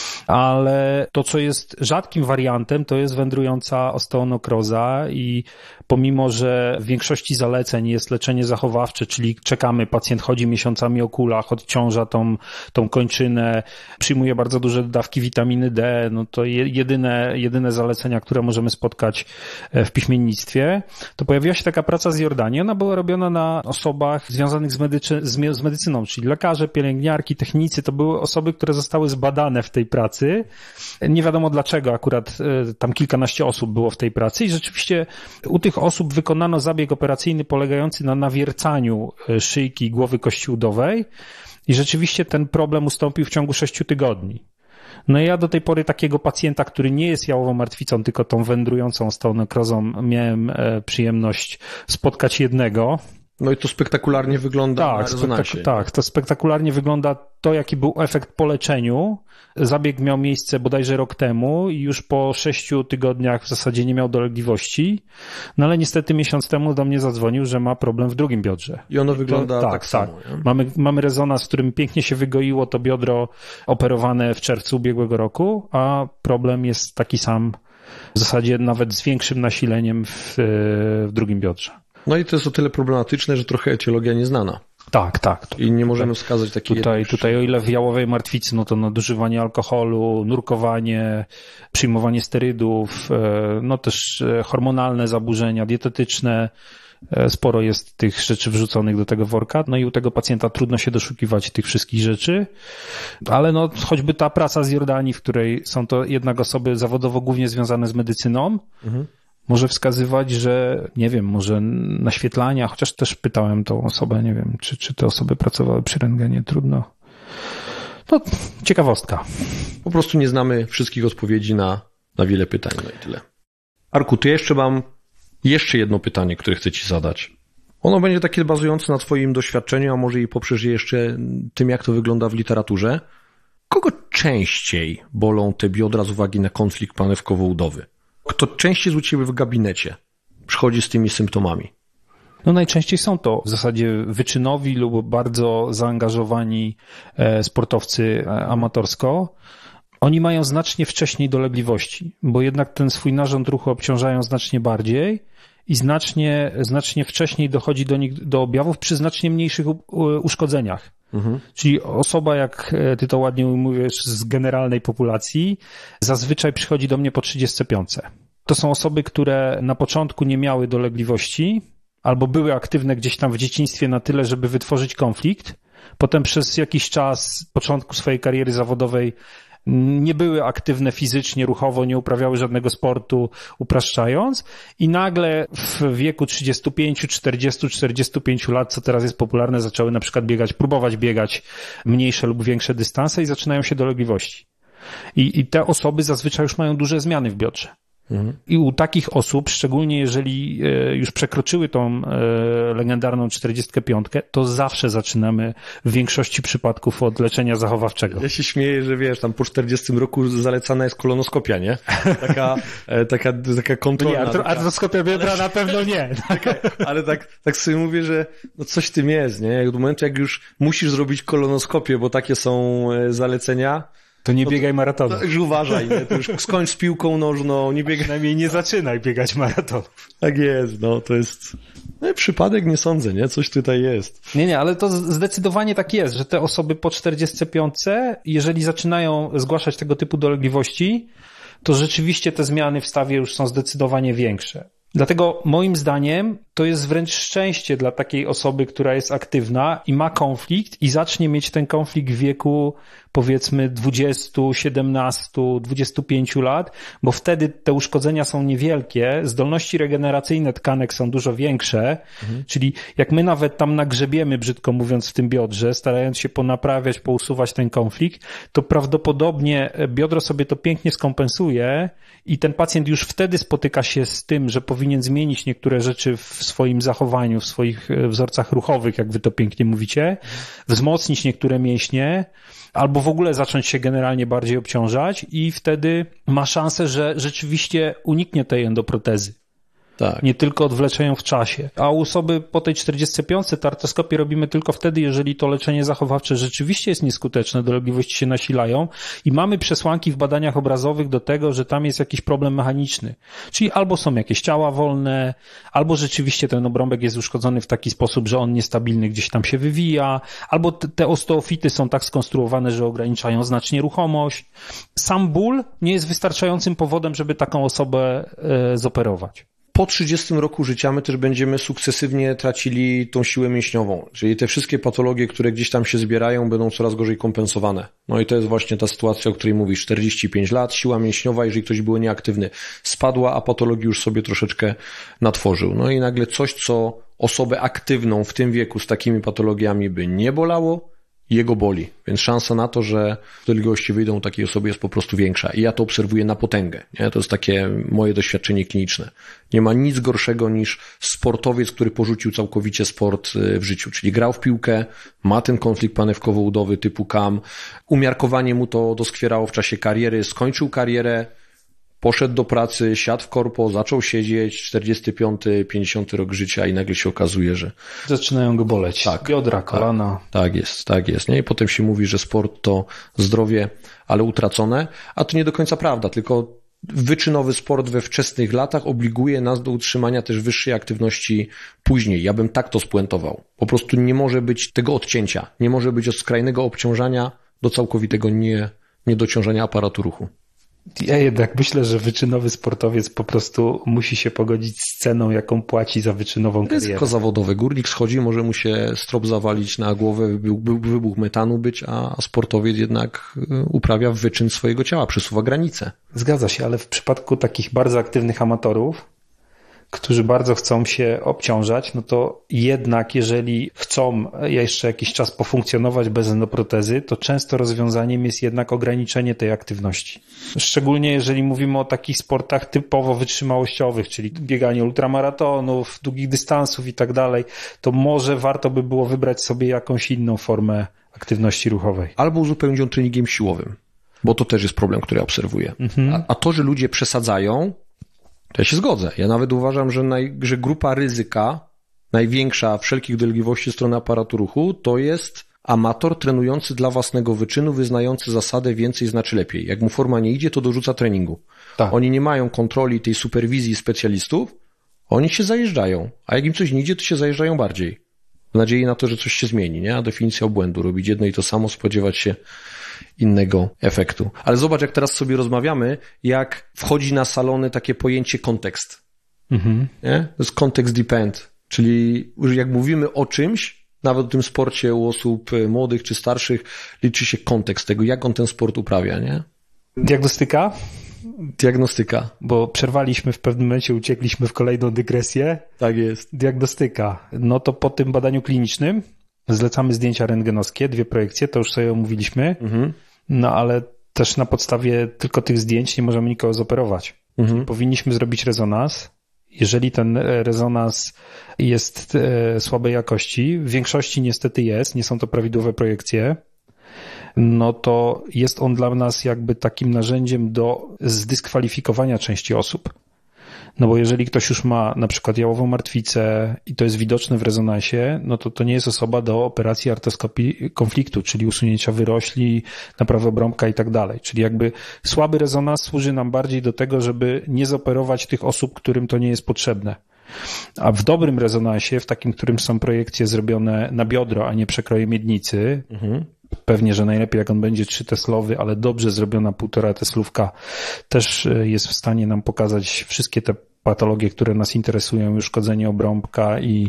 Speaker 2: Ale to, co jest rzadkim wariantem, to jest wędrująca osteonokroza i pomimo, że w większości zaleceń jest leczenie zachowawcze, czyli czekamy, pacjent chodzi miesiącami o kulach, odciąża tą kończynę, przyjmuje bardzo duże dawki witaminy D, no to jedyne zalecenia, które możemy spotkać w piśmiennictwie, to pojawiła się taka praca z Jordanii. Ona była robiona na osobach związanych z medycyną, czyli lekarze, pielęgniarki, technicy, to były osoby, które zostały zbadane w tej pracy. Nie wiadomo dlaczego, akurat tam kilkanaście osób było w tej pracy i rzeczywiście u tych osób wykonano zabieg operacyjny polegający na nawiercaniu szyjki głowy kości udowej i rzeczywiście ten problem ustąpił w ciągu 6 tygodni. No i ja do tej pory takiego pacjenta, który nie jest jałową martwicą, tylko tą wędrującą osteonekrozą, miałem przyjemność spotkać jednego.
Speaker 1: No i to spektakularnie wygląda na rezonansie.
Speaker 2: Tak, to spektakularnie wygląda to, jaki był efekt po leczeniu. Zabieg miał miejsce bodajże rok temu i już po 6 tygodniach w zasadzie nie miał dolegliwości. No ale niestety miesiąc temu do mnie zadzwonił, że ma problem w drugim biodrze.
Speaker 1: I ono wygląda tak samo.
Speaker 2: Mamy rezonans, w którym pięknie się wygoiło to biodro operowane w czerwcu ubiegłego roku, a problem jest taki sam, w zasadzie nawet z większym nasileniem w drugim biodrze.
Speaker 1: No i to jest o tyle problematyczne, że trochę etiologia nieznana.
Speaker 2: Tak.
Speaker 1: I nie możemy wskazać takiej...
Speaker 2: Tutaj o ile w jałowej martwicy, no to nadużywanie alkoholu, nurkowanie, przyjmowanie sterydów, no też hormonalne zaburzenia dietetyczne, sporo jest tych rzeczy wrzuconych do tego worka, no i u tego pacjenta trudno się doszukiwać tych wszystkich rzeczy, ale no choćby ta praca z Jordanii, w której są to jednak osoby zawodowo głównie związane z medycyną, może wskazywać, że nie wiem, może naświetlania, chociaż też pytałem tą osobę, nie wiem, czy te osoby pracowały przy rentgenie, trudno. No, ciekawostka.
Speaker 1: Po prostu nie znamy wszystkich odpowiedzi na wiele pytań, no i tyle. Arku, to jeszcze mam jedno pytanie, które chcę ci zadać. Ono będzie takie bazujące na twoim doświadczeniu, a może i poprzez jeszcze tym, jak to wygląda w literaturze. Kogo częściej bolą te biodra z uwagi na konflikt panewkowo-udowy? Kto częściej jest u ciebie w gabinecie przychodzi z tymi symptomami?
Speaker 2: No najczęściej są to w zasadzie wyczynowi lub bardzo zaangażowani sportowcy amatorsko. Oni mają znacznie wcześniej dolegliwości, bo jednak ten swój narząd ruchu obciążają znacznie bardziej i znacznie wcześniej dochodzi do objawów przy znacznie mniejszych uszkodzeniach. Czyli osoba, jak ty to ładnie ujmujesz, z generalnej populacji, zazwyczaj przychodzi do mnie po 35. To są osoby, które na początku nie miały dolegliwości albo były aktywne gdzieś tam w dzieciństwie na tyle, żeby wytworzyć konflikt. Potem przez jakiś czas, początku swojej kariery zawodowej, nie były aktywne fizycznie, ruchowo, nie uprawiały żadnego sportu, upraszczając, i nagle w wieku 35, 40, 45 lat, co teraz jest popularne, zaczęły na przykład próbować biegać mniejsze lub większe dystanse i zaczynają się dolegliwości. I te osoby zazwyczaj już mają duże zmiany w biodrze. I u takich osób, szczególnie jeżeli już przekroczyły tą legendarną 45, to zawsze zaczynamy w większości przypadków od leczenia zachowawczego.
Speaker 1: Ja się śmieję, że wiesz, tam po 40 roku zalecana jest kolonoskopia, nie? Taka kontrolna.
Speaker 2: Nie, artroskopia biodra na pewno nie.
Speaker 1: Ale tak sobie mówię, że no coś w tym jest, nie? Jak do momentu, jak już musisz zrobić kolonoskopię, bo takie są zalecenia,
Speaker 2: to nie biegaj maratonu.
Speaker 1: To już uważaj, nie? To już skończ z piłką nożną, nie biegaj.
Speaker 2: Przynajmniej nie zaczynaj biegać maratonu.
Speaker 1: Tak jest, no to jest... No, przypadek nie sądzę, nie? Coś tutaj jest.
Speaker 2: Nie, ale to zdecydowanie tak jest, że te osoby po 45, jeżeli zaczynają zgłaszać tego typu dolegliwości, to rzeczywiście te zmiany w stawie już są zdecydowanie większe. Dlatego moim zdaniem to jest wręcz szczęście dla takiej osoby, która jest aktywna i ma konflikt i zacznie mieć ten konflikt w wieku powiedzmy 20, 17, 25 lat, bo wtedy te uszkodzenia są niewielkie, zdolności regeneracyjne tkanek są dużo większe, czyli jak my nawet tam nagrzebiemy, brzydko mówiąc, w tym biodrze, starając się ponaprawiać, pousuwać ten konflikt, to prawdopodobnie biodro sobie to pięknie skompensuje i ten pacjent już wtedy spotyka się z tym, że powinien zmienić niektóre rzeczy w swoim zachowaniu, w swoich wzorcach ruchowych, jak wy to pięknie mówicie, wzmocnić niektóre mięśnie, albo w ogóle zacząć się generalnie bardziej obciążać i wtedy ma szansę, że rzeczywiście uniknie tej endoprotezy.
Speaker 1: Tak.
Speaker 2: Nie tylko odwleczą w czasie. A u osoby po tej 45 artroskopię robimy tylko wtedy, jeżeli to leczenie zachowawcze rzeczywiście jest nieskuteczne, dolegliwości się nasilają i mamy przesłanki w badaniach obrazowych do tego, że tam jest jakiś problem mechaniczny. Czyli albo są jakieś ciała wolne, albo rzeczywiście ten obrąbek jest uszkodzony w taki sposób, że on niestabilny gdzieś tam się wywija, albo te osteofity są tak skonstruowane, że ograniczają znacznie ruchomość. Sam ból nie jest wystarczającym powodem, żeby taką osobę zoperować.
Speaker 1: po 30 roku życia my też będziemy sukcesywnie tracili tą siłę mięśniową, czyli te wszystkie patologie, które gdzieś tam się zbierają, będą coraz gorzej kompensowane. No i to jest właśnie ta sytuacja, o której mówisz, 45 lat, siła mięśniowa, jeżeli ktoś był nieaktywny, spadła, a patologii już sobie troszeczkę natworzył. No i nagle coś, co osobę aktywną w tym wieku z takimi patologiami by nie bolało, jego boli, więc szansa na to, że dolegliwości wyjdą u takiej osoby jest po prostu większa i ja to obserwuję na potęgę. Nie? To jest takie moje doświadczenie kliniczne. Nie ma nic gorszego niż sportowiec, który porzucił całkowicie sport w życiu, czyli grał w piłkę, ma ten konflikt panewkowo-udowy typu KAM, umiarkowanie mu to doskwierało w czasie kariery, skończył karierę, poszedł do pracy, siadł w korpo, zaczął siedzieć, 45, 50 rok życia i nagle się okazuje, że...
Speaker 2: Zaczynają go boleć.
Speaker 1: Tak,
Speaker 2: biodra, kolana.
Speaker 1: Tak jest. Nie? I potem się mówi, że sport to zdrowie, ale utracone, a to nie do końca prawda, tylko wyczynowy sport we wczesnych latach obliguje nas do utrzymania też wyższej aktywności później. Ja bym tak to spuentował. Po prostu nie może być tego odcięcia, nie może być od skrajnego obciążania do całkowitego niedociążenia aparatu ruchu.
Speaker 2: Ja jednak myślę, że wyczynowy sportowiec po prostu musi się pogodzić z ceną, jaką płaci za wyczynową karierę.
Speaker 1: Ryzyko zawodowe. Górnik schodzi, może mu się strop zawalić na głowę, wybuch metanu być, a sportowiec jednak uprawia wyczyn swojego ciała, przesuwa granice.
Speaker 2: Zgadza się, ale w przypadku takich bardzo aktywnych amatorów, którzy bardzo chcą się obciążać, no to jednak jeżeli chcą jeszcze jakiś czas pofunkcjonować bez endoprotezy, to często rozwiązaniem jest jednak ograniczenie tej aktywności. Szczególnie jeżeli mówimy o takich sportach typowo wytrzymałościowych, czyli bieganie ultramaratonów, długich dystansów i tak dalej, to może warto by było wybrać sobie jakąś inną formę aktywności ruchowej.
Speaker 1: Albo uzupełnić ją treningiem siłowym, bo to też jest problem, który ja obserwuję. A to, że ludzie przesadzają, to ja się zgodzę. Ja nawet uważam, że grupa ryzyka, największa wszelkich dolegliwości strony aparatu ruchu, to jest amator trenujący dla własnego wyczynu, wyznający zasadę więcej znaczy lepiej. Jak mu forma nie idzie, to dorzuca treningu. Tak. Oni nie mają kontroli tej superwizji specjalistów, oni się zajeżdżają, a jak im coś nie idzie, to się zajeżdżają bardziej. W nadziei na to, że coś się zmieni, nie? A definicja obłędu, robić jedno i to samo, spodziewać się innego efektu. Ale zobacz, jak teraz sobie rozmawiamy, jak wchodzi na salony takie pojęcie kontekst. Nie? To jest context depend, czyli jak mówimy o czymś, nawet o tym sporcie u osób młodych czy starszych, liczy się kontekst tego, jak on ten sport uprawia, nie? Diagnostyka.
Speaker 2: Bo przerwaliśmy w pewnym momencie, uciekliśmy w kolejną dygresję.
Speaker 1: Tak jest.
Speaker 2: Diagnostyka. No to po tym badaniu klinicznym zlecamy zdjęcia rentgenowskie, 2 projekcje, to już sobie omówiliśmy, no ale też na podstawie tylko tych zdjęć nie możemy nikogo zoperować. Powinniśmy zrobić rezonans. Jeżeli ten rezonans jest słabej jakości, w większości niestety jest, nie są to prawidłowe projekcje, no to jest on dla nas jakby takim narzędziem do zdyskwalifikowania części osób. No bo jeżeli ktoś już ma na przykład jałową martwicę i to jest widoczne w rezonansie, no to nie jest osoba do operacji artroskopii konfliktu, czyli usunięcia wyrośli, naprawy obrąbka i tak dalej. Czyli jakby słaby rezonans służy nam bardziej do tego, żeby nie zoperować tych osób, którym to nie jest potrzebne. A w dobrym rezonansie, w takim, którym są projekcje zrobione na biodro, a nie przekroje miednicy, pewnie, że najlepiej jak on będzie 3-teslowy, ale dobrze zrobiona 1,5 teslówka też jest w stanie nam pokazać wszystkie te patologie, które nas interesują, uszkodzenie obrąbka i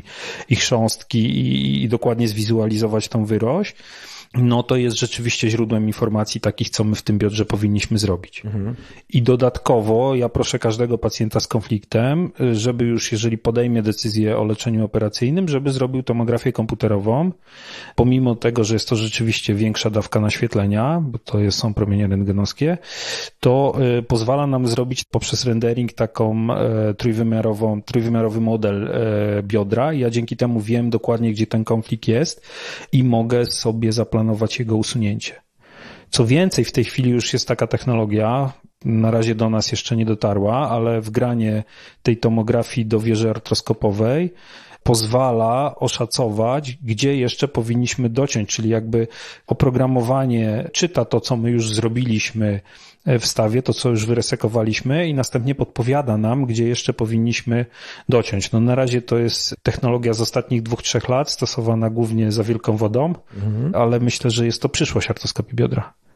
Speaker 2: chrząstki i dokładnie zwizualizować tą wyrośl. No to jest rzeczywiście źródłem informacji takich, co my w tym biodrze powinniśmy zrobić. I dodatkowo ja proszę każdego pacjenta z konfliktem, żeby już jeżeli podejmie decyzję o leczeniu operacyjnym, żeby zrobił tomografię komputerową, pomimo tego, że jest to rzeczywiście większa dawka naświetlenia, bo to są promienie rentgenowskie, to pozwala nam zrobić poprzez rendering taką trójwymiarowy model biodra. Ja dzięki temu wiem dokładnie, gdzie ten konflikt jest i mogę sobie zaplanować jego usunięcie. Co więcej, w tej chwili już jest taka technologia, na razie do nas jeszcze nie dotarła, ale wgranie tej tomografii do wieży artroskopowej pozwala oszacować, gdzie jeszcze powinniśmy dociąć, czyli jakby oprogramowanie czyta to, co my już zrobiliśmy w stawie, to, co już wyresekowaliśmy i następnie podpowiada nam, gdzie jeszcze powinniśmy dociąć. No na razie to jest technologia z ostatnich 2-3 lat, stosowana głównie za wielką wodą, ale myślę, że jest to przyszłość artroskopii biodra.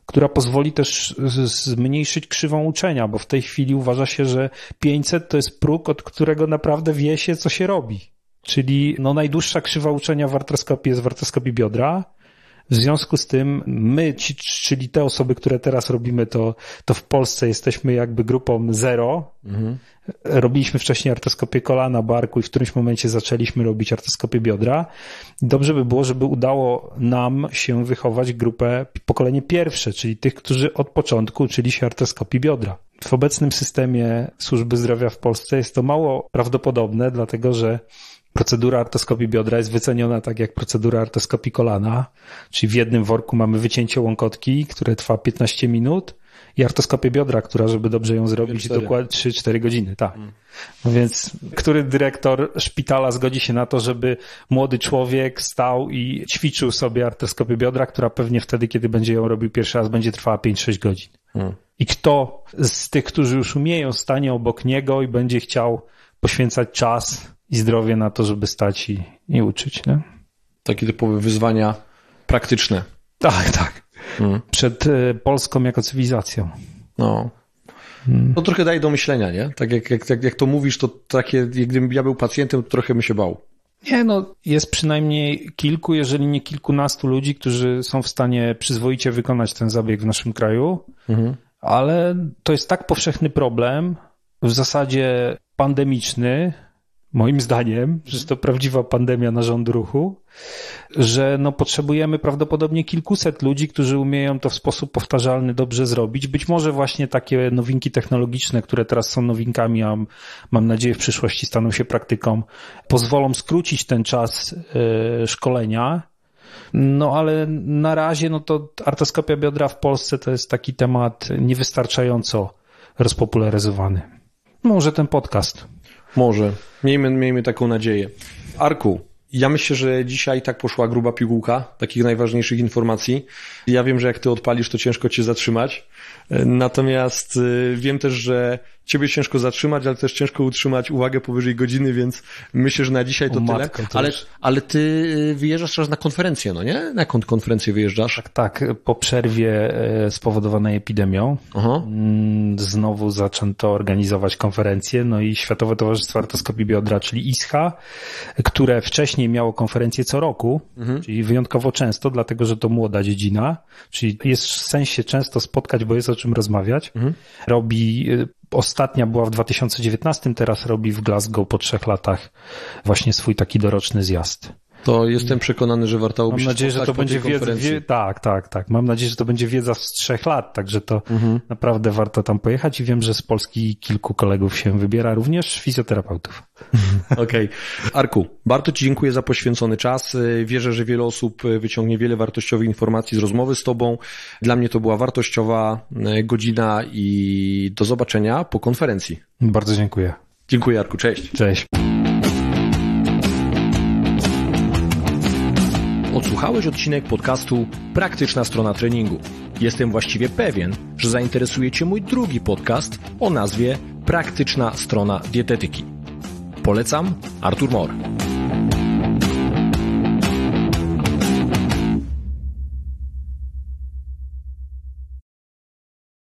Speaker 2: która pozwoli też zmniejszyć krzywą uczenia, bo w tej chwili uważa się, że 500 to jest próg, od którego naprawdę wie się, co się robi. Czyli najdłuższa krzywa uczenia w artroskopii jest w artroskopii biodra. W związku z tym my, czyli te osoby, które teraz robimy, to w Polsce jesteśmy jakby grupą 0. Robiliśmy wcześniej artroskopię kolana, barku i w którymś momencie zaczęliśmy robić artroskopię biodra. Dobrze by było, żeby udało nam się wychować grupę, pokolenie pierwsze, czyli tych, którzy od początku uczyli się artroskopii biodra. W obecnym systemie służby zdrowia w Polsce jest to mało prawdopodobne, dlatego że procedura artroskopii biodra jest wyceniona tak jak procedura artroskopii kolana, czyli w jednym worku mamy wycięcie łąkotki, które trwa 15 minut i artoskopię biodra, która, żeby dobrze ją zrobić, dokładnie 3-4 godziny, tak. No więc, który dyrektor szpitala zgodzi się na to, żeby młody człowiek stał i ćwiczył sobie artroskopię biodra, która pewnie wtedy, kiedy będzie ją robił pierwszy raz, będzie trwała 5-6 godzin. I kto z tych, którzy już umieją, stanie obok niego i będzie chciał poświęcać czas i zdrowie na to, żeby stać i uczyć, nie?
Speaker 1: Takie typowe wyzwania praktyczne.
Speaker 2: Tak. Przed Polską jako cywilizacją.
Speaker 1: To trochę daje do myślenia, nie? Tak jak to mówisz, to takie, jak gdybym ja był pacjentem, to trochę bym się bał.
Speaker 2: Nie, jest przynajmniej kilku, jeżeli nie kilkunastu ludzi, którzy są w stanie przyzwoicie wykonać ten zabieg w naszym kraju, ale to jest tak powszechny problem, w zasadzie pandemiczny, moim zdaniem, że jest to prawdziwa pandemia narządu ruchu, że potrzebujemy prawdopodobnie kilkuset ludzi, którzy umieją to w sposób powtarzalny dobrze zrobić. Być może właśnie takie nowinki technologiczne, które teraz są nowinkami, a mam nadzieję w przyszłości staną się praktyką, pozwolą skrócić ten czas szkolenia. Ale na razie to artroskopia biodra w Polsce to jest taki temat niewystarczająco rozpopularyzowany. Może ten podcast.
Speaker 1: Może. Miejmy taką nadzieję. Arku, ja myślę, że dzisiaj tak poszła gruba pigułka takich najważniejszych informacji. Ja wiem, że jak ty odpalisz, to ciężko cię zatrzymać. Natomiast wiem też, że ciebie ciężko zatrzymać, ale też ciężko utrzymać uwagę powyżej godziny, więc myślę, że na dzisiaj to tyle. Ale ty wyjeżdżasz teraz na konferencję, no nie? Na jaką konferencję wyjeżdżasz?
Speaker 2: Tak. Po przerwie spowodowanej epidemią znowu zaczęto organizować konferencje, i Światowe Towarzystwo Artroskopii Biodra, czyli ISHA, które wcześniej miało konferencje co roku, czyli wyjątkowo często, dlatego że to młoda dziedzina, czyli jest sens się często spotkać, bo jest o czym rozmawiać. Ostatnia była w 2019, teraz robi w Glasgow po 3 latach właśnie swój taki doroczny zjazd.
Speaker 1: To jestem przekonany, że warto by się spotkać
Speaker 2: że to będzie wiedza. Tak. Mam nadzieję, że to będzie wiedza z 3 lat, także to naprawdę warto tam pojechać i wiem, że z Polski kilku kolegów się wybiera, również fizjoterapeutów.
Speaker 1: Okej. Arku, bardzo ci dziękuję za poświęcony czas. Wierzę, że wiele osób wyciągnie wiele wartościowych informacji z rozmowy z tobą. Dla mnie to była wartościowa godzina i do zobaczenia po konferencji.
Speaker 2: Bardzo dziękuję.
Speaker 1: Dziękuję, Arku. Cześć.
Speaker 2: Cześć.
Speaker 1: Odsłuchałeś odcinek podcastu Praktyczna strona treningu. Jestem właściwie pewien, że zainteresuje cię mój drugi podcast o nazwie Praktyczna strona dietetyki. Polecam, Artur Mor.